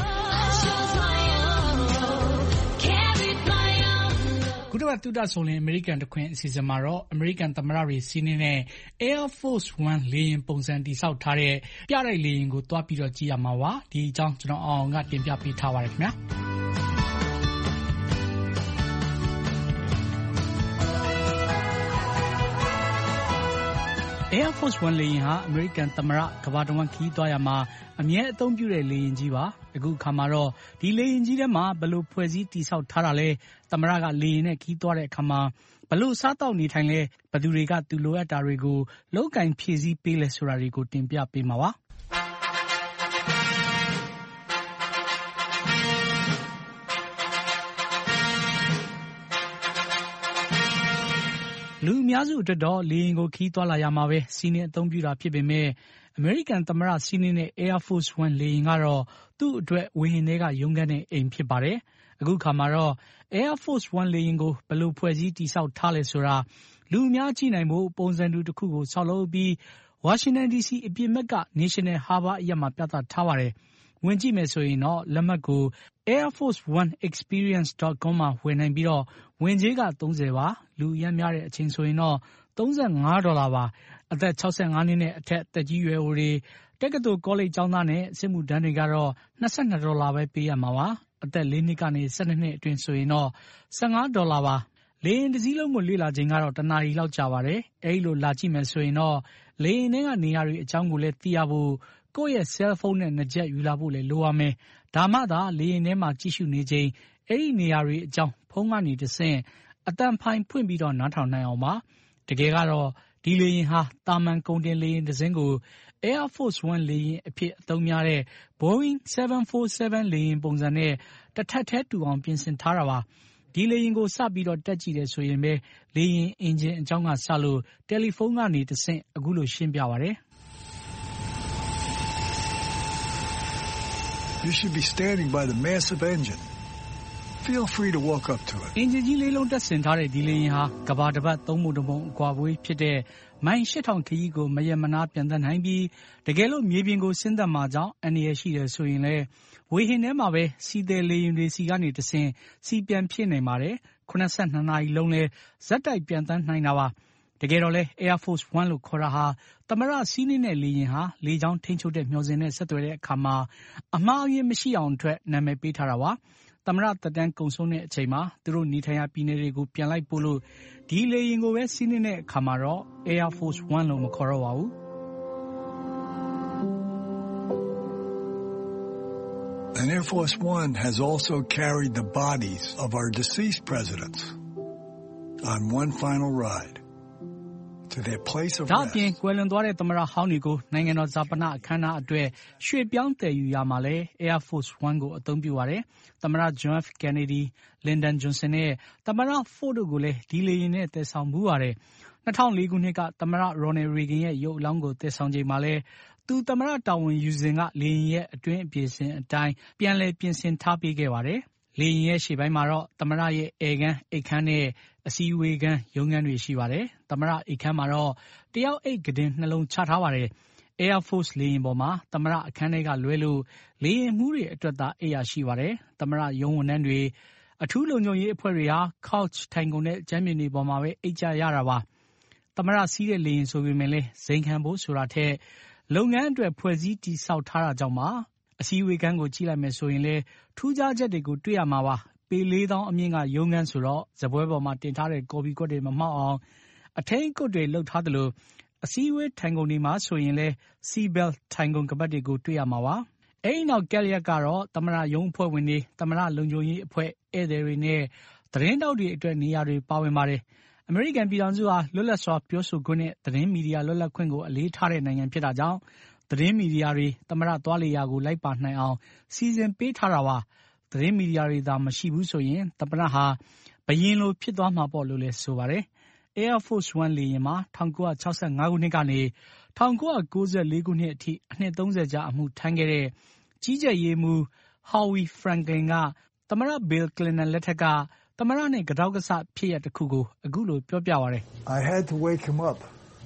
ကုတ္တဝတုဒ္ဒဆိုရင်အမေရိကန်တခွင်အစီအစဉ်မှာတော့အမေရိကန်သမ္မတတွေစီးနင်းတဲ့ Air Force One လေယာဉ်ပုံစံတည်ဆောက်ထားတဲ့ပြတိုက်လေယာဉ်ကိုတွားပြီးတော့ကြည့်ရမှာပါဒီအကြောင်းကျွန်တော်အောင်ကတင်ပြပေးထားပါတယ်ခင်ဗျာAir Force One လေယာဉ်ဟာအမေရိကန်သမ္မတကမ္ဘာတဝန်းခရီးသွားရမှာအမြဲအသုံးပြုတဲ့လေယာဉ်ကြီးပါအခုအခါမှာတော့ဒီလေယာဉ်ကြီးထဲမှာဘယ်လိုဖွဲ့စည်းတည်ဆောက်ထားတာလဲသမ္မတကလေယာဉ်နဲ့ခရီးသွားတဲ့အခါမှာဘယ်လိုစားတောက်နေထိုင်လဲဘယ်သူတွေကသူလိုအပ်တာတွေကိုလောက်ကင်ဖြည့်ဆည်းပေးလဲဆိုတာတွေကိုတင်ပြပေးမှာပါလူအများစုအတွက်တော့လေယာဉ်ကိုခီးသွားလာရမှာပဲစီးနင်းအသုံးပြုတာဖြစ်ပေမဲ့အမေရိကန်သမ္မတစီးနင်းတဲ့ Air Force One လေယာဉ်ကတော့သူ့အတွက်ဝေဟင်ထဲကရုန်းကန်တဲ့အိမ်ဖြစ်ပါတယ်အခုခါမှာတော့ Air Force One လေယာဉ်ကိုဘယ်လိုဖွဲ့စည်းတည်ဆောက်ထားလဲဆိုတာလူအများကြည့်နိုင်ဖို့ပုံစံတူတစ်ခုကိုဆောက်လုပ်ပြီး Washington ဒီ စီ အပြင်ဘက်က National Harbor အရပ်မှာပြသထားပါတယ်ဝင်ကြည့်မယ်ဆိုရင်တော့လက်မှတ်ကို air force one experience dot com မှာဝယ်နိုင်ပြီးတော့ဝင်ကြေးကသုံးဆယ်ပါလူအများများတဲ့အချိန်ဆိုရင်တော့သုံးဆယ့်ငါးဒေါ်လာပါအသက်ခြောက်ဆယ့်ငါးနှစ်နဲ့အထက်တက်ကြီးရွယ်အိုတွေတက္ကသိုလ်ကောလိပ်ကျောင်းသားနဲ့စစ်မှုထမ်းတွေကတော့၂၂ဒေါ်လာပဲပေးရမှာပါအသက်လေးနှစ်ကနေ၁၂နှစ်အတွင်းဆိုရင်တော့၁၅ဒေါ်လာပါလေယာဉ်တစ်စီးလုံးကိုလေ့လာချိန်ကတော့တစ်နာရီလောက်ကြာပါတယ်အဲဒီလိုလာကြည့်မယ်ဆိုရင်တော့လေယာဉ်ထဲကနေရာတွေအကြောင်းကိုလည်းသိရဖို့ကိုယ့်ရဲ့ cell phone နဲ့နှစ်ချက်ယူလာဖို့လည်းလိုရမယ်ဒါမှသာလေယာဉ်ထဲမှာကြည့်ရှုနေချိန်အဲ့ဒီနေရာတွေအကြောင်းဖုန်းကနေတစ်ဆင့်အတန်ဖိုင်ဖွင့်ပြီးတော့နားထောင်နိုင်အောင်ပါတကယ်ကတော့ဒီလေယာဉ်ဟာတာမန်ကုန်တင်လေယာဉ်တစ်စင်းကို Air Force One လေယာဉ်အဖြစ်အသုံးများတဲ့ Boeing seven forty-seven လေယာဉ်ပုံစံနဲ့တစ်ထပ်ထဲတူအောင်ပြင်ဆင်ထားတာပါဒီလေယာဉ်ကိုစပြီးတော့တက်ကြည့်တယ်ဆိုရင်ပဲလေယာဉ်အင်ဂျင်အကြောင်းကစလို့တယ်လီဖုန်းကနေတစ်ဆင့်အခုလိုရှင်းပြပါတယ် You should be standing by the massive engine. Feel free to walk up to it. အင်ဂျင်ကြီးလေးလုံးတက်ဆင်ထားတဲ့ဒီလေယာဉ်ဟာကဘာတစ်ပတ်သုံးပုံတစ်ပုံအကွာဝေးဖြစ်တဲ့မိုင်ရှစ်ထောင်ခရီးကိုမရမနာပြန်သက်နိုင်ပြီးတကယ်လို့မြေပြင်ကိုဆင်းသက်မှာကြောင့်အန္တရာယ်ရှိတယ်ဆိုရင်လည်းဝေဟင်ထဲမှာပဲစီးတဲ့လေယာဉ်တွေစီကနေတဆင်စီပြန်ဖြစ်နေပါတယ်ခုနစ်ဆယ့်နှစ်နာရီလုံးလဲဇက်တိုက်ပြန်တန်းနိုင်တာပါတကယ်တော့လဲ Air Force One လို့ခေါ်တာဟာသမရစီးနေတဲ့လေယာဉ်ဟာလေကြောင်းထိန်းချုပ်တဲ့မျှော်စင်နဲ့ဆက်သွယ်တဲ့အခါမှာအမှားအယွင်းမရှိအောင်အတွက်နာမည်ပေးထားတာပါသမရတက်တန်းကုံဆုံးတဲ့အချိန်မှာသူတို့နေထိုင်ရာပြည်နယ်တွေကိုပြန်လိုက်ပို့လို့ဒီလေယာဉ်ကိုပဲစီးနေတဲ့အခါမှာတော့ Air Force One လို့မခေါ်တော့ပါဘူး And Air Force One has also carried the bodies of our deceased presidents on one final ride to their place of rest. ဒါပြင်ကွယ်လွန်သွားတဲ့သမရဟောင်းတွေကိုနိုင်ငံတော်ဇာပနအခမ်းအနားအတွက်ရွှေ့ပြောင်းတည်ယူရမှာလဲ Air Force One ကိုအသုံးပြုပါတယ်သမရ John F. Kennedy, Lyndon Johnson နဲ့သမရ Ford တို့ကိုလည်းဒီလေယာဉ်နဲ့တည်ဆောင်မှုပါတယ်၂၀၀၄ခုနှစ်ကသမရ Ronald Reagan ရဲ့ရုပ်အလောင်းကိုတည်ဆောင်ချိန်မှာလဲသူသမရတာဝန်ယူစဉ်ကလေယာဉ်ရဲ့အတွင်းအပြေစင်အတိုင်းပြန်လည်ပြင်ဆင်ထားပေးခဲ့ပါတယ်လေယာဉ်ရဲ့ရှေ့ပိုင်းမှာတော့သမ္မတရဲ့ဧည့်ခန်းအိပ်ခန်းနဲ့အစည်းအဝေးခန်းရုံးခန်းတွေရှိပါတယ်။သမ္မတအိပ်ခန်းမှာတော့တယောက်အိပ်ကုတင်နှလုံးချထားပါတယ်။ Air Force လေယာဉ်ပေါ်မှာသမ္မတအခန်းထဲကလွဲလို့လေယာဉ်မှူးတွေအတွက်သာအိပ်ရာရှိပါတယ်။သမ္မတရုံးဝန်ထမ်းတွေအထူးလုံခြုံရေးအဖွဲ့တွေဟာ couch ထိုင်ခုံနဲ့ကြမ်းပြင်တွေပေါ်မှာပဲအိပ်ကြရတာပါ။သမ္မတစီးတဲ့လေယာဉ်ဆိုပေမဲ့လည်းဇိမ်ခံဖို့ဆိုတာထက်လုပ်ငန်းအတွက်ဖွဲ့စည်းတည်ဆောက်ထားတာကြောင့်ပါ။အစည်းအဝေးခန်းကိုကြည့်လိုက်မယ်ဆိုရင်လည်းထူးခြားချက်တွေကိုတွေ့ရမှာပါ။ပေလေးသောင်းအမြင့်ကရုံးခန်းဆိုတော့စားပွဲပေါ်မှာတင်ထားတဲ့ကော်ဖီကွက်တွေမမှောက်အောင်အထိန်းအကွပ်တွေလုပ်ထားသလိုအစည်းအဝေးထိုင်ခုံတွေမှာဆိုရင်လည်း Seatbelt ထိုင်ခုံကပတ်တွေကိုတွေ့ရမှာပါ။အဲဒီနောက်ကက်လျက်ကတော့သမ္မတရုံးအဖွဲ့ဝင်တွေသမ္မတလုံခြုံရေးအဖွဲ့ဧည့်သည်တွေနဲ့သတင်းတောက်တွေအတွက်နေရာတွေပါဝင်ပါတယ်။အမေရိကန်ပြည်ထောင်စုဟာလွတ်လပ်စွာပြောဆိုခွင့်နဲ့သတင်းမီဒီယာလွတ်လပ်ခွင့်ကိုအလေးထားတဲ့နိုင်ငံဖြစ်တာကြောင့်သတင်းမီဒီယာတွေသမ္မတသွားလေရာကိုလိုက်ပါနိုင်အောင်စီစဉ်ပေးထားတာပါ။သတင်းမီဒီယာတွေသာမရှိဘူးဆိုရင်သမ္မတဟာဘယင်းလိုဖြစ်သွားမှာပေါ့လို့လည်းဆိုပါတယ်။ Air Force One လေယာဉ်မှာ၁၉၆၅ခုနှစ်ကနေ၁၉၉၄ခုနှစ်အထိအနှစ်သုံးဆယ်ကြာအမှုထမ်းခဲ့တဲ့ကြီးကြပ်ရေးမှူး Howie Franklin ကသမ္မတ Bill Clinton လက်ထက်ကသမ္မတနဲ့ကတောက်ကဆဖြစ်ရပ်တစ်ခုကိုအခုလိုပြောပြပါတယ်။ I had to wake him up.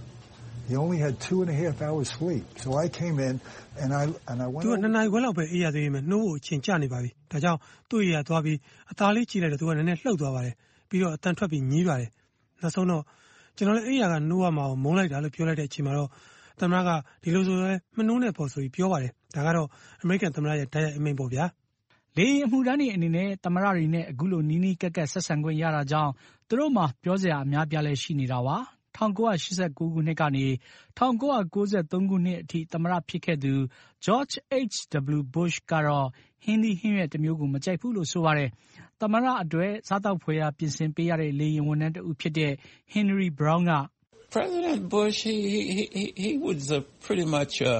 He only had two and a half hours sleep. So I came in and I and I went. သူကနှစ်နာရီခွဲလောက်ပဲအေးရသေးတယ်နှိုးဖို့အချိန်ကျနေပါပြီ။ဒါကြောင့်သူ့အေးရသွားပြီးအသားလေးကြည့်လိုက်တော့သူကနည်းနည်းလှုပ်သွားပါတယ်။ပြီးတော့အတန်ထွက်ပြီးညည်းပါတယ်။နောက်ဆုံးတော့ကျွန်တော်လည်းအေးရကနှိုးရမှာကိုမုန်းလိုက်တာလို့ပြောလိုက်တဲ့အချိန်မှာတော့သမ္မတကဒီလိုဆိုရဲမနှိုးနဲ့ပေါ့ဆိုပြီးပြောပါတယ်။ဒါကတော့အမေရိကန်သမ္မတရဲ့တိုက်ရိုက်အမိန့်ပေါ့ဗျာ။လေယာဉ်အမှုထမ်းတွေအနေနဲ့သမ္မတတွေနဲ့အခုလိုနီးနီးကပ်ကပ်ဆက်ဆံခွင့်ရတာကြောင့်သူတို့မှပြောစရာအများပြားလဲရှိနေတာပါ။၁၉၈၉ခုနှစ်ကနေ၁၉၉၃ခုနှစ်အထိသမ္မတဖြစ်ခဲ့သူ George H W Bush ကတော့ဟင်းသီးဟင်းရွက်တစ်မျိုးကိုမကြိုက်ဘူးလို့ဆိုပါတယ်။သမ္မတအတွက်စားသောက်ဖွယ်ရာပြင်ဆင်ပေးရတဲ့လေယာဉ်ဝန်ထမ်းတဦးဖြစ်တဲ့ Henry Brown က President Bush he he he he was a pretty much a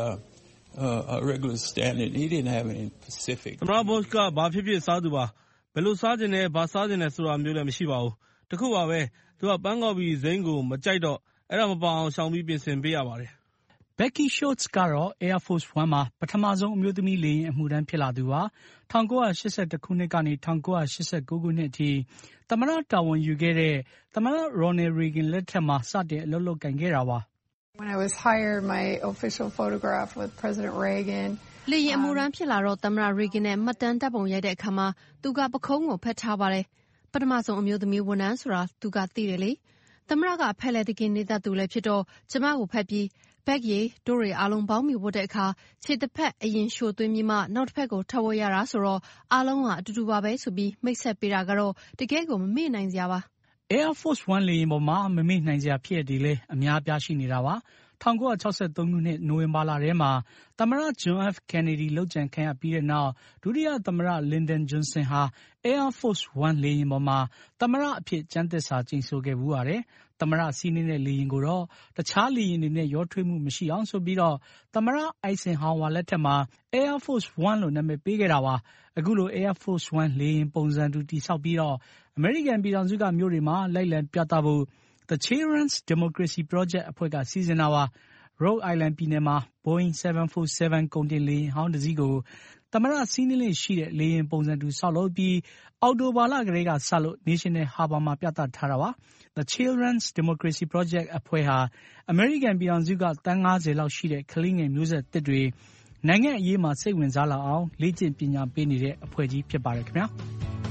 a regular standard. He didn't have any specific. သမ္မတ Bush ကဘာဖြစ်ဖြစ်စားသူပါဘယ်လိုစားခြင်းနဲ့ဘာစားခြင်းနဲ့ဆိုတာမျိုးလည်းမရှိပါဘူး။တခုပါပဲသူကပန်းကောက်ပြီးဇိမ်းကိုမကြိုက်တော့အဲ့ဒါမပအောင်ရှောင်ပြီးပြင်ဆင်ပေးရပါတယ်။ Becky Schultz ကတော့ Air Force One မှာပထမဆုံးအမျိုးသမီးလေယာဉ်အမှုထမ်းဖြစ်လာသူပါ။၁၉၈၁ခုနှစ်ကနေ၁၉၈၉ခုနှစ်အထိသမ္မတတာဝန်ယူခဲ့တဲ့သမ္မတ Ronald Reagan လက်ထက်မှာစတင်အလုပ်လုပ်ကိုင်ခဲ့တာပါ။ When I was hired, my official photograph with President Reagan. လေယာဉ်အမှုထမ်းဖြစ်လာတော့သမ္မတ Reagan နဲ့မှတ်တမ်းတပ်ပုံရိုက်တဲ့အခါမှာသူကပခုံးကိုဖက်ထားပါတယ်။ပထမဆုံးအမျိုးသမီးဝန်ထမ်းဆိုတာသူကသိတယ်လေ။သမ္မတကဖက်လက်တကင်းနေတတ်သူလည်းဖြစ်တော့ကျမကိုဖက်ပြီးဘက်ရီတို့တွေအားလုံးပေါင်းပြီးဝတ်တဲ့အခါခြေတစ်ဖက်အရင်ရှို့သွင်းပြီးမှနောက်တစ်ဖက်ကိုထပ်ဝတ်ရတာဆိုတော့အားလုံးကအတူတူပါပဲဆိုပြီးမိတ်ဆက်ပေးတာကတော့တကယ်ကိုမမေ့နိုင်စရာပါ။ Air Force One လေယာဉ်ပေါ်မှာမမေ့နိုင်စရာဖြစ်ရည်လေအများပြားရှိနေတာပါ။၁၉၆၃ခုနှစ်နိုဝင်ဘာလထဲမှာသမ္မတ John F Kennedy လုပ်ကြံခံရပြီးတဲ့နောက်ဒုတိယသမ္မတ Lyndon Johnson ဟာ Air Force One လေယာဉ်ပေါ်မှာသမ္မတအဖြစ်ကျမ်းသစ္စာကျိန်ဆိုခဲ့ဘူးပါတယ်။သမ္မတစီးနေတဲ့လေယာဉ်ကိုတော့တခြားလေယာဉ်တွေနဲ့ရောထွေးမှုမရှိအောင်ဆိုပြီးတော့သမ္မတ Eisenhower လက်ထက်မှာ Air Force One လို့နာမည်ပေးခဲ့တာပါ။အခုလို Air Force One လေယာဉ်ပုံစံတူတည်ဆောက်ပြီးတော့အမေရိကန်ပြည်ထောင်စုကမြို့တွေမှာလိုက်လံပြသဖို့The Children's Democracy Project အဖွဲ့ကစီစဉ်တာပါ။ Rhode Island ပြည်နယ်မှာ Boeing seven forty-seven ကုန်တင်လေယာဉ်ဟောင်းတစ်စီးကိုသမ္မတစီးနှင်းလေးရှိတဲ့လေယာဉ်ပုံစံတူဆောက်လုပ်ပြီးအောက်တိုဘာလကလေးကစလို့ National Harbor မှာပြသထားတာပါ။ The Children's Democracy Project အဖွဲ့ဟာအမေရိကန်ပြည်ထောင်စုကတန်း၅၀လောက်ရှိတဲ့ကလေးငယ်မျိုးဆက်သစ်တွေနိုင်ငံအရေးမှာစိတ်ဝင်စားလာအောင်လေ့ကျင့်ပညာပေးနေတဲ့အဖွဲ့ကြီးဖြစ်ပါတယ်ခင်ဗျာ။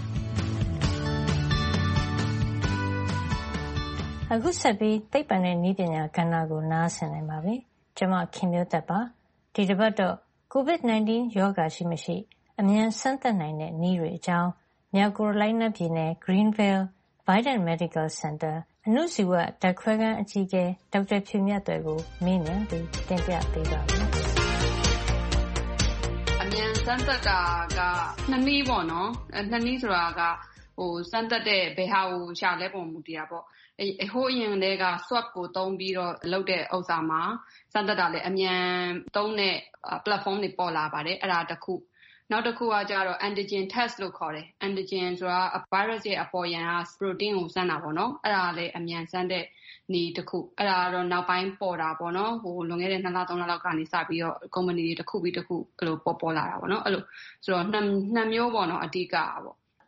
အခုဆက်ပြီးသိပ္ပံနဲ့နည်းပညာကဏ္ဍကိုနားဆင်နိုင်ပါပြီ။ကျွန်မခင်မျိုးသက်ပါ။ဒီတစ်ပတ်တော့ ကိုဗစ်nineteen ရောဂါရှိမရှိအမြန်စမ်းသပ်နိုင်တဲ့နည်းတွေအကြောင်းမြောက်ကယ်ရိုလိုင်းနားပြည်နယ် Greenville Vidant Medical Center အဏုဇီဝဓာတ်ခွဲခန်းအကြီးအကဲဒေါက်တာဖြူမြတ်သွယ်ကိုမေးမြန်းပြီးတင်ပြပေးပါမယ်။အမြန်စမ်းသပ်တာကနှစ်နည်းပေါ့နော်။အဲနှစ်နည်းဆိုတာကဟိုစမ်းသပ်တဲ့ဘယ်ဟာကိုရှာလဲပုံမူတရားပေါ့။ဟိုအရင်တည်းက swab ကိုသုံးပြီးတော့လုပ်တဲ့ဥစ္စာမှာစမ်းသပ်တာလည်းအမြန်သုံးတဲ့ platform တွေပေါ်လာပါတယ်အဲ့ဒါတစ်ခုနောက်တစ်ခုကကြတော့ antigen test လို့ခေါ်တယ် antigen ဆိုတာ virus ရဲ့အပေါ်ယံက protein ကိုစမ်းတာပေါ့နော်အဲ့ဒါလည်းအမြန်စမ်းတဲ့နည်းတစ်ခုအဲ့ဒါတော့နောက်ပိုင်းပေါ်တာပေါ့နော်ဟိုလွန်ခဲ့တဲ့နှစ်လသုံးလလောက်ကနေစပြီးတော့ company တွေတစ်ခုပြီးတစ်ခုအဲ့လိုပေါ်ပေါ်လာတာပေါ့နော်အဲ့လိုဆိုတော့နှစ်နှစ်မျိုးပေါ့နော်အဓိကပေါ့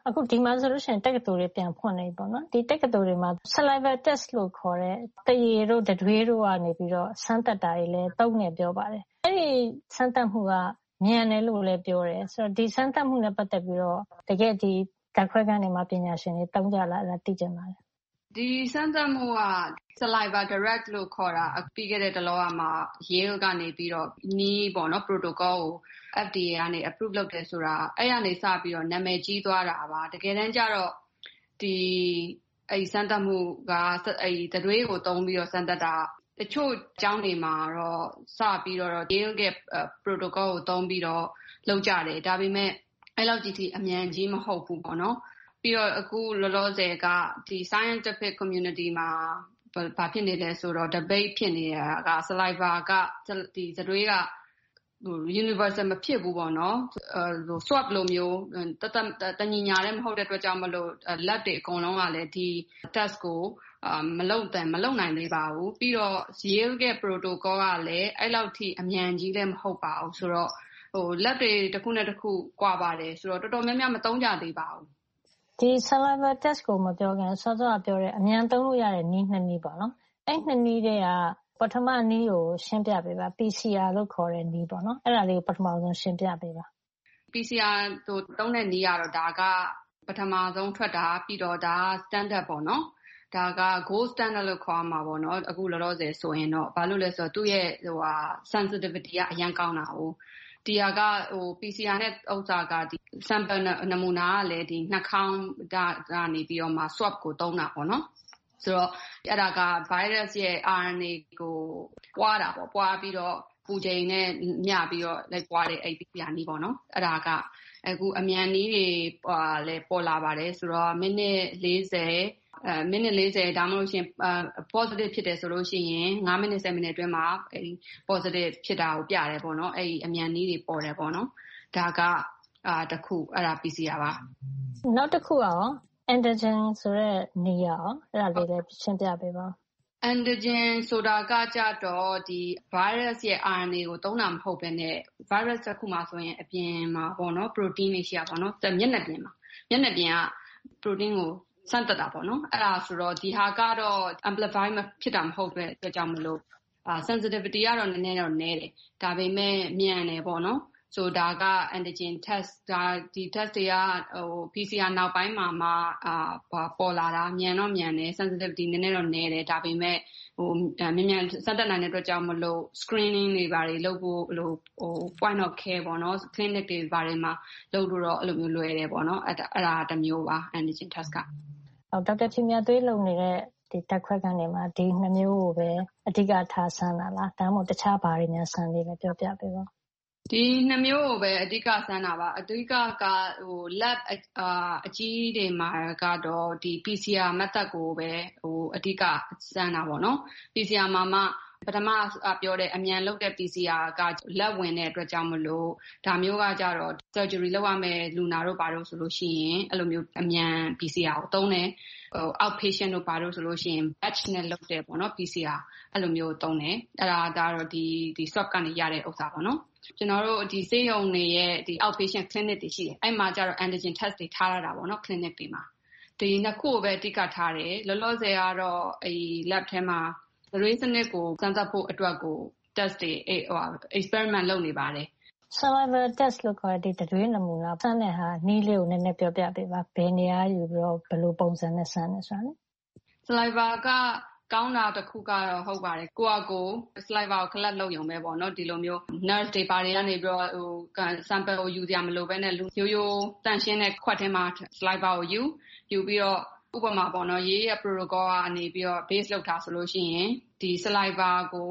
အခုဒီမှာဆိုလို့ရှိရင်တက္ကသိုလ်တွေပြန်ဖွင့်နေပြီပေါ့နော်ဒီတက္ကသိုလ်တွေမှာ saliva test လို့ခေါ်တဲ့တရေတို့တတွေးတို့ကနေပြီးတော့စမ်းသပ်တာတွေလည်းသုံးနေပြောပါတယ်အဲ့ဒီစမ်းသပ်မှုကမြန်တယ်လို့လည်းပြောတယ်ဆိုတော့ဒီစမ်းသပ်မှုနဲ့ပတ်သက်ပြီးတော့တကယ်ဒီဓာတ်ခွဲခန်းတွေမှာပညာရှင်တွေတုံးကြလာတာသိကြပါတယ်ဒီစမ်းသပ်မှုက saliva direct လို့ခေါ်တာပြီးခဲ့တဲ့တလောကမှာ Yale ကနေပြီးတော့နီးပေါ့နော် protocol ကို F D A ကနေ approve လုပ်တယ်ဆိုတာအဲ့ရနေစပြီးတော့နာမည်ကြီးသွားတာပါတကယ်တမ်းကျတော့ဒီအဲ့စမ်းသပ်မှုကအဲ့တတွေးကိုသုံးပြီးတော့စမ်းသပ်တာတချို့အကြောင်းတွေမှာတော့စပြီးတော့ Yale က protocol ကိုသုံးပြီးတော့လုပ်ကြတယ်ဒါပေမဲ့အဲ့လောက်ကြီးထိအမြန်ကြီးမဟုတ်ဘူးပေါ့နော်ပြီးတော့အခုလောလောဆယ်ကဒီ scientific community မှာဘာဖြစ်နေလဲဆိုတော့ debate ဖြစ်နေတာက saliva ကဒီသတွေးကဟို universal မဖြစ်ဘူးပေါ့နော်ဟို swab လိုမျိုးတတညီညာလည်းမဟုတ်တဲ့အတွက်ကြောင့်မလို့ lab တွေအကုန်လုံးကလည်းဒီ test ကိုမလုပ်တယ်မလုပ်နိုင်သေးပါဘူးပြီးတော့ Yale ရဲ့ protocol ကလည်းအဲ့လောက်ထိအမြန်ကြီးလည်းမဟုတ်ပါဘူးဆိုတော့ဟို lab တွေတစ်ခုနဲ့တစ်ခုကွာပါတယ်ဆိုတော့တော်တော်များများမသုံးကြသေးပါဘူးဒီ saliva test ကိုမပြောခင်စောစောကပြောတဲ့အမြန်သုံးလို့ရတဲ့နည်းနှစ်နည်းပေါ့နော်အဲ့နှစ်နည်းတွေကပထမနည်းကိုရှင်းပြပေးပါ P C R လို့ခေါ်တဲ့နည်းပေါ့နော်အဲ့ဒါလေးကိုပထမဆုံးရှင်းပြပေးပါ P C R တို့သုံးတဲ့နည်းကတော့ဒါကပထမဆုံးထွက်တာပြီးတော့ဒါ standard ပေါ့နော်ဒါက gold standard လို့ခေါ်မှာပေါ့နော်အခုလောလောဆယ်ဆိုရင်တော့ဘာလို့လဲဆိုတော့သူ့ရဲ့ဟိုဟာ sensitivity ကအရင်ကောင်းတာဟုတ်ဒီဟာကဟို P C R နဲ့ဥစ္စာကဒီ sample နမူနာကလည်းဒီနှာခေါင်းကနေပြီးတော့မှ swab ကိုသုံးတာပေါ့နော်ဆိုတော့အဲ့ဒါက virus ရဲ့ R N A ကိုပွားတာပေါ့ပွားပြီးတော့ပူချိန်နဲ့မျှပြီးတော့လိုက်ပွားတဲ့အဲ့ P C R နည်းပေါ့နော်အဲ့ဒါကအခုအမြန်နည်းတွေဟိုလည်းပေါ်လာပါတယ်ဆိုတော့မိနစ်လေးဆယ်အဲမိနစ်လေးဆယ်ဒါမှမဟုတ်ရှင် positive ဖြစ်တယ်ဆိုလို့ရှိရင်ငါးမိနစ်ဆယ်မိနစ်အတွင်းမှာအဲ positive ဖြစ်တာကိုပြတယ်ပေါ့နော်အဲ့အမြန်နည်းတွေပေါ်တယ်ပေါ့နော်ဒါကအာတစ်ခုအဲ့ဒါ P C R ပါနောက်တစ်ခုရော antigen ဆိုတဲ့နေရာရောအဲ့ဒါလေးလည်းရှင်းပြပေးပါ antigen ဆိုတာကကြတော့ဒီ virus ရဲ့ R N A ကိုသုံးတာမဟုတ်ဘဲနဲ့ virus တစ်ခုမှာဆိုရင်အပြင်မှာပေါ့နော် protein တွေရှိရပါတော့မျက်နှာပြင်မှာမျက်နှာပြင်က protein ကိုစမ်းသပ်တာပေါ့နော်အဲ့ဒါဆိုတော့ဒီဟာကတော့ amplify မဖြစ်တာမဟုတ်ပဲအတွက်ကြောင့်မလို့အာ sensitivity ကတော့နည်းနည်းတော့နည်းတယ်ဒါပေမဲ့မြန်တယ်ပေါ့နော်ဆိုဒါက antigen test ဒါဒီ test တွေကဟို P C R နောက်ပိုင်းမှာမှအာပေါ်လာတာမြန်တော့မြန်တယ် sensitivity နည်းနည်းတော့နည်းတယ်ဒါပေမဲ့ဟိုမြန်မြန်စမ်းသပ်နိုင်တဲ့အတွက်ကြောင့်မလို့ screening တွေဘာတွေလုပ်ဖို့ဟိုဟို point of care ပေါ့နော် clinic တွေဘာတွေမှာလုပ်လို့တော့အဲ့လိုမျိုးလွယ်တယ်ပေါ့နော်အဲ့ဒါအဲ့ဒါတစ်မျိုးပါ antigen test ကဟုတ်ဒေါက်တာဖြူမြတ်သွေးလုပ်နေတဲ့ဒီတက်ခွက်ကနေမှာဒီနှစ်မျိုးကိုပဲအဓိကထားဆန်းတာလားဒါမှမဟုတ်တခြားဘာတွေများဆန်းလေးပဲပြောပြပေးပါဒီနှစ်မျိုးကိုပဲအဓိကဆန်းတာပါအဓိကကဟို lab အာအကြီးတွေမှာကတော့ဒီ P C R method ကိုပဲဟိုအဓိကဆန်းတာပေါ့နော် P C R မှာမှပထမပြောတဲ့အမြန်လုပ်တဲ့ P C R ကလက်ဝင်တဲ့အတွက်ကြောင့်မလို့ဒါမျိုးကကြတော့ surgery လုပ်ရမယ်လူနာတို့ဘာလို့ဆိုလို့ရှိရင်အဲ့လိုမျိုးအမြန် P C R ကိုသုံးတယ်ဟို outpatient တို့ဘာလို့ဆိုလို့ရှိရင် batch နဲ့လုပ်တယ်ပေါ့နော် P C R အဲ့လိုမျိုးသုံးတယ်အဲ့ဒါကတော့ဒီဒီ swab ကနေရတဲ့ဥစ္စာပေါ့နော်ကျွန်တော်တို့ဒီဆေးရုံတွေရဲ့ဒီ outpatient clinic တွေရှိတယ်အဲ့မှာကျတော့ antigen test တွေထားရတာပေါ့နော် clinic တွေမှာဒီနှစ်ခုကိုပဲအဓိကထားတယ်လောလောဆယ်ကတော့အဲ lab ထဲမှာသတွေးစနစ်ကိုစမ်းသပ်ဖို့အတွက်ကို test တွေဟို experiment လုပ်နေပါတယ် saliva test လို့ခေါ်တဲ့သတွေးနမူနာစမ်းတဲ့ဟာနည်းလေးကိုနည်းနည်းပြောပြပေးပါဘယ်နေရာယူပြီးတော့ဘယ်လိုပုံစံနဲ့စမ်းလဲဆိုတာလေ saliva ကကောင်းတာတစ်ခုကတော့ဟုတ်ပါတယ်ကိုကကို saliva ကို collect လုပ်ရုံပဲပေါ့နော်ဒီလိုမျိုး nurse တွေပါတွေကနေပြီးတော့ဟို sample ကိုယူကြမလို့ပဲနဲ့လူရိုးရိုးတန့်ရှင်းတဲ့ခွက်ထဲမှာ saliva ကိုယူယူပြီးတော့ဥပမာပေါ့နော်ရေးရ protocol ကနေပြီးတော့ base လောက်ထားဆိုလို့ရှိရင်ဒီ saliva ကို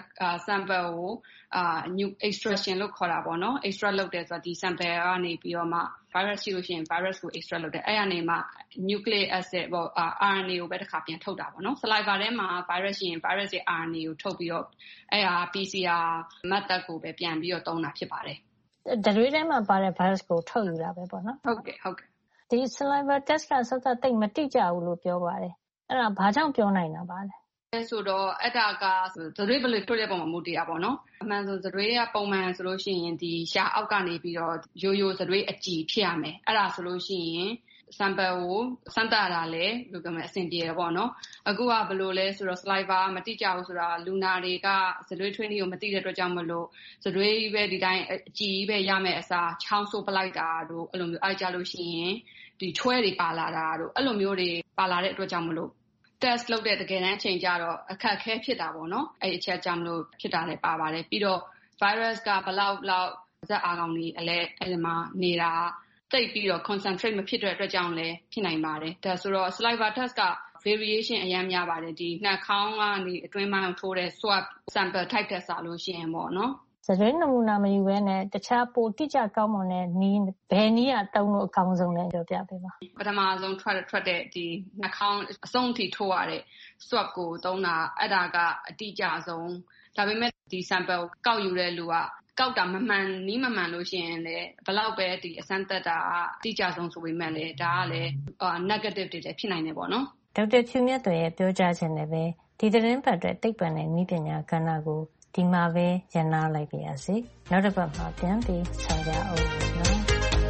sample ကိုအာ new extraction လို့ခေါ်တာပေါ့နော် extract လုပ်တယ်ဆိုတော့ဒီ sample ကနေပြီးတော့မှ virus ရှိလို့ရှိရင် virus ကို extract လုပ်တယ်အဲ့ကနေမှ nucleic acid ပေါ့ R N A ကိုပဲတစ်ခါပြန်ထုတ်တာပေါ့နော် saliva ထဲမှာ virus ရှိရင် virus ရဲ့ R N A ကိုထုတ်ပြီးတော့အဲ့ဟာ P C R method ကိုပဲပြန်ပြီးတော့သုံးတာဖြစ်ပါတယ်တတွေးထဲမှာပါတဲ့ virus ကိုထုတ်ယူတာပဲပေါ့နော်ဟုတ်ကဲ့ဟုတ်ကဲ့ဒီ saliva test ကစသတိတ်မတိကျဘူးလို့ပြောပါတယ်အဲ့ဒါဘာကြောင့်ပြောနိုင်တာပါလဲအဲဆိုတော့အဲ့ဒါကသတွေးဘယ်လိုထုတ်တဲ့ပုံမှာမူတည်တာပေါ့နော်အမှန်ဆိုသတွေးကပုံမှန်ဆိုလို့ရှိရင်ဒီရှားအောက်ကနေပြီးတော့ရိုးရိုးသတွေးအကြည်ဖြစ်ရမယ်အဲ့ဒါဆိုလို့ရှိရင် sample ကိုစမ်းသပ်တာလည်းလို့ပြောမယ်အဆင်ပြေတယ်ပေါ့နော်အခုကဘယ်လိုလဲဆိုတော့ saliva မတိကျဘူးဆိုတာလူနာတွေကဇလွေးထွေးနည်းကိုမသိတဲ့အတွက်ကြောင့်မလို့ဇလွေးပဲဒီတိုင်းအကြည့်ပဲရမယ်အစားချောင်းဆိုးပလိုက်တာတို့အဲ့လိုမျိုးအားကြလို့ရှိရင်ဒီချွဲတွေပါလာတာတို့အဲ့လိုမျိုးတွေပါလာတဲ့အတွက်ကြောင့်မလို့ test လုပ်တဲ့တကယ်တမ်းအချိန်ကျတော့အခက်အခဲဖြစ်တာပေါ့နော်အဲ့အချက်ကြောင့်မလို့ဖြစ်တာလည်းပါပါတယ်ပြီးတော့ virus ကဘလောက်လောက်ဇက်အာကောင်ကြီးအလဲအဲ့ဒီမှာနေတာတိတ်ပြီးတော့ concentrate မဖြစ်တဲ့အတွက်ကြောင့်လည်းဖြစ်နိုင်ပါတယ်ဒါဆိုတော့ saliva test က variation အများများပါတယ်ဒီနှာခေါင်းကနေအတွင်းပိုင်းထိုးတဲ့ swab sample type test ဆာလို့ရှိရင်ပေါ့နော်ဇလွဲနမူနာမယူဘဲနဲ့တခြားပိုတိကျကောင်းမွန်တဲ့နီးဘယ်နည်းကတုံးလို့အကောင်းဆုံးလဲပြောပြပေးပါပထမဆုံးထွက်ထွက်တဲ့ဒီနှာခေါင်းအဆုံးထိထိုးရတဲ့ swab ကိုသုံးတာအဲ့ဒါကအတိအကျဆုံးဒါပေမဲ့ဒီ sample ကောက်ယူတဲ့လူကကောက်တာမမှန်နီးမမှန်လို့ရှိရင်လည်းဘလောက်ပဲဒီအစမ်းသက်တာအတိအကျဆုံးဆိုပေမဲ့လည်းဒါကလည်း negative တွေလည်းဖြစ်နိုင်တယ်ပေါ့နော်ဒေါက်တာဖြူမြတ်သွယ်ရဲ့ပြောကြားခြင်းနဲ့ပဲဒီသတင်းပတ်အတွက်သိပ္ပံနဲ့နည်းပညာကဏ္ဍကိုဒီမှာပဲရနာလိုက်ပါရစေနောက်တစ်ပတ်မှာပြန်ပြီးဆောင်ကြအောင်နော်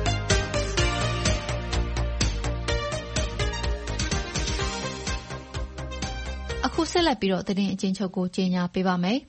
အခုဆက်လက်ပြီးတော့သတင်းအကျဉ်းချုပ်ကိုကြေညာပေးပါမယ်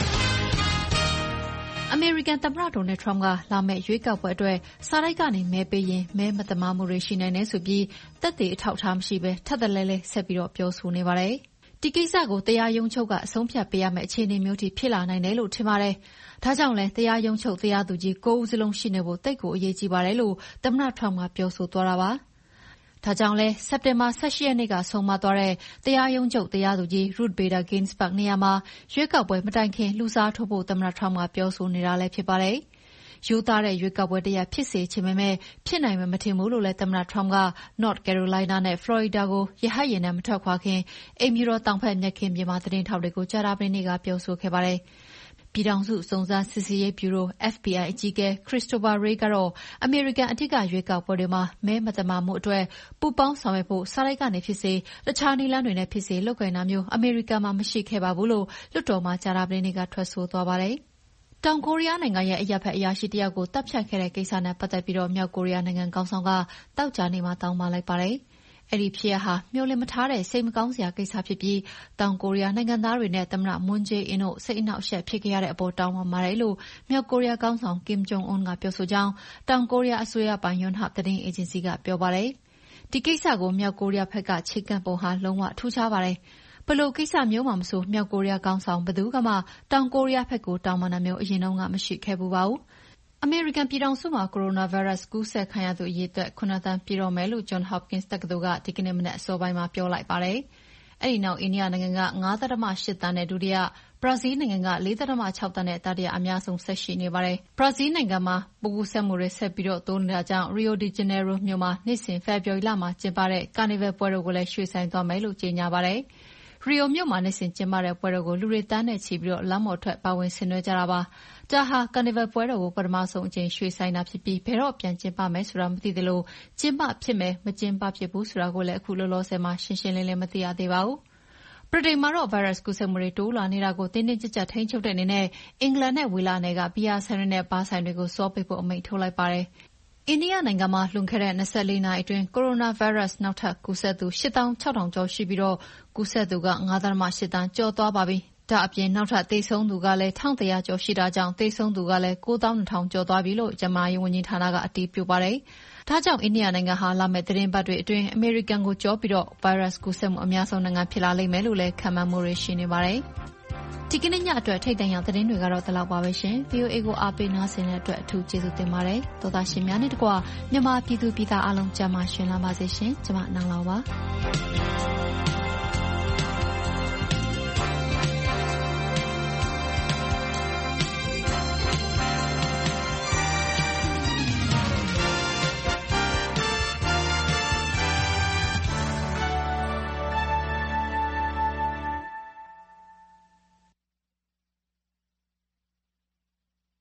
အမေရိကန်သမ္မတဒေါ်နယ်ထရမ့်ကလာမယ့်ရွေးကောက်ပွဲအတွက်စာတိုက်ကနေမဲပေးရင်မဲမသမာမှုတွေရှိနိုင်တယ်ဆိုပြီးသက်သေအထောက်အထားမရှိဘဲထပ်တလဲလဲဆက်ပြီးတော့ပြောဆိုနေပါတယ်။ဒီကိစ္စကိုတရားရုံးချုပ်ကအဆုံးဖြတ်ပေးရမယ့်အခြေအနေမျိုးထိဖြစ်လာနိုင်တယ်လို့ထင်ပါတယ်။ဒါကြောင့်လဲတရားရုံးချုပ်တရားသူကြီးကိုဦးစလုံးရှိနေဖို့တိတ်ကိုအရေးကြီးပါတယ်လို့သမ္မတထရမ့်ကပြောဆိုသွားတာပါ။ဒါကြောင့်လဲစက်တင်ဘာ၁၈ရက်နေ့ကဆုံးမသွားတဲ့တရားရုံးချုပ်တရားသူကြီး Ruth Bader Ginsburg နေရာမှာရွေးကောက်ပွဲမတိုင်ခင်လူစားထိုးဖို့သမ္မတထရမ့်ကပြောဆိုနေတာလည်းဖြစ်ပါတယ်။ရိုးသားတဲ့ရွေးကောက်ပွဲတရားဖြစ်စေချင်ပေမဲ့ဖြစ်နိုင်မှာမထင်ဘူးလို့လည်းသမ္မတထရမ့်က North Carolina နဲ့ Florida ကိုရဟတ်ယာဉ်နဲ့မထွက်ခွာခင်အိမ်ဖြူတော်တောင်ဘက်မြက်ခင်းပြင်မှာသတင်းထောက်တွေကိုကြာသပတေးနေ့ကပြောဆိုခဲ့ပါတယ်။ပြည်ထောင်စုစုံစမ်းစစ်ဆေးရေးဗျူရို F B I အကြီးအကဲ Christopher Wray ကတော့အမေရိကန်အထက်ကရွေးကောက်ပွဲတွေမှာမဲမသမာမှုအတွက်ပူးပေါင်းဆောင်ရွက်ဖို့စာတိုက်ကနေဖြစ်စေတခြားနည်းလမ်းတွေနဲ့ဖြစ်စေလုပ်ကိုင်တာမျိုးအမေရိကန်မှာမရှိခဲ့ပါဘူးလို့လွှတ်တော်မှာကြာသပတေးနေ့ကထွက်ဆိုသွားပါတယ်။တောင်ကိုရီးယားနိုင်ငံရဲ့အရပ်ဖက်အရာရှိတယောက်ကိုတပ်ဖြတ်ခဲ့တဲ့ကိစ္စနဲ့ပတ်သက်ပြီးမြောက်ကိုရီးယားနိုင်ငံခေါင်းဆောင်ကသောကြာနေ့မှာတောင်းပန်လိုက်ပါတယ်။အဲ့ဒီဖြစ်ရပ်ဟာမျှော်လင့်မထားတဲ့စိတ်မကောင်းစရာကိစ္စဖြစ်ပြီးတောင်ကိုရီးယားနိုင်ငံသားတွေနဲ့သမ္မတမွန်းဂျေးအင်းတို့စိတ်အနှောက်အယှက်ဖြစ်ခဲ့ရတဲ့အပေါ်တောင်းပန်ပါတယ်လို့မြောက်ကိုရီးယားခေါင်းဆောင်ကင်ဂျုံအွန်းကပြောဆိုကြောင်းတောင်ကိုရီးယားအစိုးရပိုင်ယွန်ဟပ်သတင်းအေဂျင်စီကပြောပါတယ်။ဒီကိစ္စကိုမြောက်ကိုရီးယားဘက်ကချေကပ်ပုံဟာလုံးဝထူးခြားပါတယ်။ဘလို့ကိစ္စမျိုးမှမဆိုမြောက်ကိုရီးယားခေါင်းဆောင်ဘယ်သူကမှတောင်ကိုရီးယားဘက်ကိုတောင်းပန်တာမျိုးအရင်တုန်းကမရှိခဲ့ဘူးပါဘူး။အမေရိကန်ပြည်ထောင်စုမှာကိုရိုနာဗိုင်းရပ်စ်ကူးစက်ခံရသူအရေအတွက်ခုနစ်သန်းပြည့်တော့မယ်လို့ Johns Hopkins တက္ကသိုလ်ကဒီကနေ့မနက်အစောပိုင်းမှာပြောလိုက်ပါတယ်။အဲဒီနောက်အိန္ဒိယနိုင်ငံက၅.၈ သန်းနဲ့ဒုတိယ၊ဘရာဇီးနိုင်ငံက၄.၆ သန်းနဲ့တတိယအများဆုံးဆက်ရှိနေပါတယ်။ဘရာဇီးနိုင်ငံမှာပိုးကူးစက်မှုတွေဆက်ပြီးတိုးနေတာကြောင့် Rio de Janeiro မြို့မှာနှစ်စဉ်ဖေဖော်ဝါရီလမှာကျင်းပတဲ့ကာနီဗယ်ပွဲတော်ကိုလည်းရွှေ့ဆိုင်းသွားမယ်လို့ကြေညာပါတယ်။ရီယိုမြို့မှာနှစ်စဉ်ကျင်းပတဲ့ပွဲတော်ကိုလူတွေတန်းနဲ့ချီပြီးလမ်းပေါ်ထွက်ပါဝင်ဆင်နွှဲကြတာပါ။ဒါဟာကာနီဗယ်ပွဲတော်ကိုပထမဆုံးအကြိမ်ရွှေ့ဆိုင်းတာဖြစ်ပြီးဘယ်တော့ပြန်ကျင်းပမယ်ဆိုတာမသိသလိုကျင်းပဖြစ်မယ်မကျင်းပဖြစ်ဘူးဆိုတာကိုလည်းအခုလောလောဆယ်မှာရှင်းရှင်းလင်းလင်းမသိရသေးပါဘူး။ဗြိတိန်မှာတော့ဗိုင်းရပ်စ်ကူးစက်မှုတွေတိုးလာနေတာကိုတင်းတင်းကြပ်ကြပ်ထိန်းချုပ်တဲ့အနေနဲ့အင်္ဂလန်နဲ့ဝေလနယ်ကဘီယာဆိုင်တွေနဲ့ဘားဆိုင်တွေကိုစောပိတ်ဖို့အမိန့်ထုတ်လိုက်ပါတယ်။အိန္ဒိယနိုင်ငံမှာလွန်ခဲ့တဲ့၂၄နာရီအတွင်းကိုရိုနာဗိုင်းရပ်စ်နောက်ထပ်ကူးစက်သူ၈သောင်း၆ထောင်ကျော်ရှိပြီးကူးစက်သူက၅.၈ သန်းကျော်သွားပါပြီ။ဒါအပြင်နောက်ထပ်သေဆုံးသူကလည်း၁၁၀၀ကျော်ရှိတာကြောင့်သေဆုံးသူကလည်း၉သောင်း၂ထောင်ကျော်သွားပြီလို့ကျန်းမာရေးဝန်ကြီးဌာနကအတည်ပြုပါတယ်။ဒါကြောင့်အိန္ဒိယနိုင်ငံဟာလာမယ့်သီတင်းပတ်တွေအတွင်းအမေရိကန်ကိုကျော်ပြီးဗိုင်းရပ်စ်ကူးစက်မှုအများဆုံးနိုင်ငံဖြစ်လာလိမ့်မယ်လို့လည်းခန့်မှန်းမှုတွေရှိနေပါတယ်။ဒီကနေ့ညအတွက်ထိပ်တန်းရောက်သတင်းတွေကတော့ဒီလောက်ပါပဲရှင်။ V O A ကိုအားပေးနားဆင်တဲ့အတွက်အထူးကျေးဇူးတင်ပါတယ်။သောသားရှင်များနဲ့တကွမြန်မာပြည်သူပြည်သားအားလုံးကျန်းမာရှင်လန်းပါစေရှင်။ကျွန်မနန်းလောင်ပါ။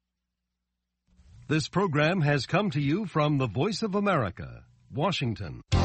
This program has come to you from the Voice of America, Washington.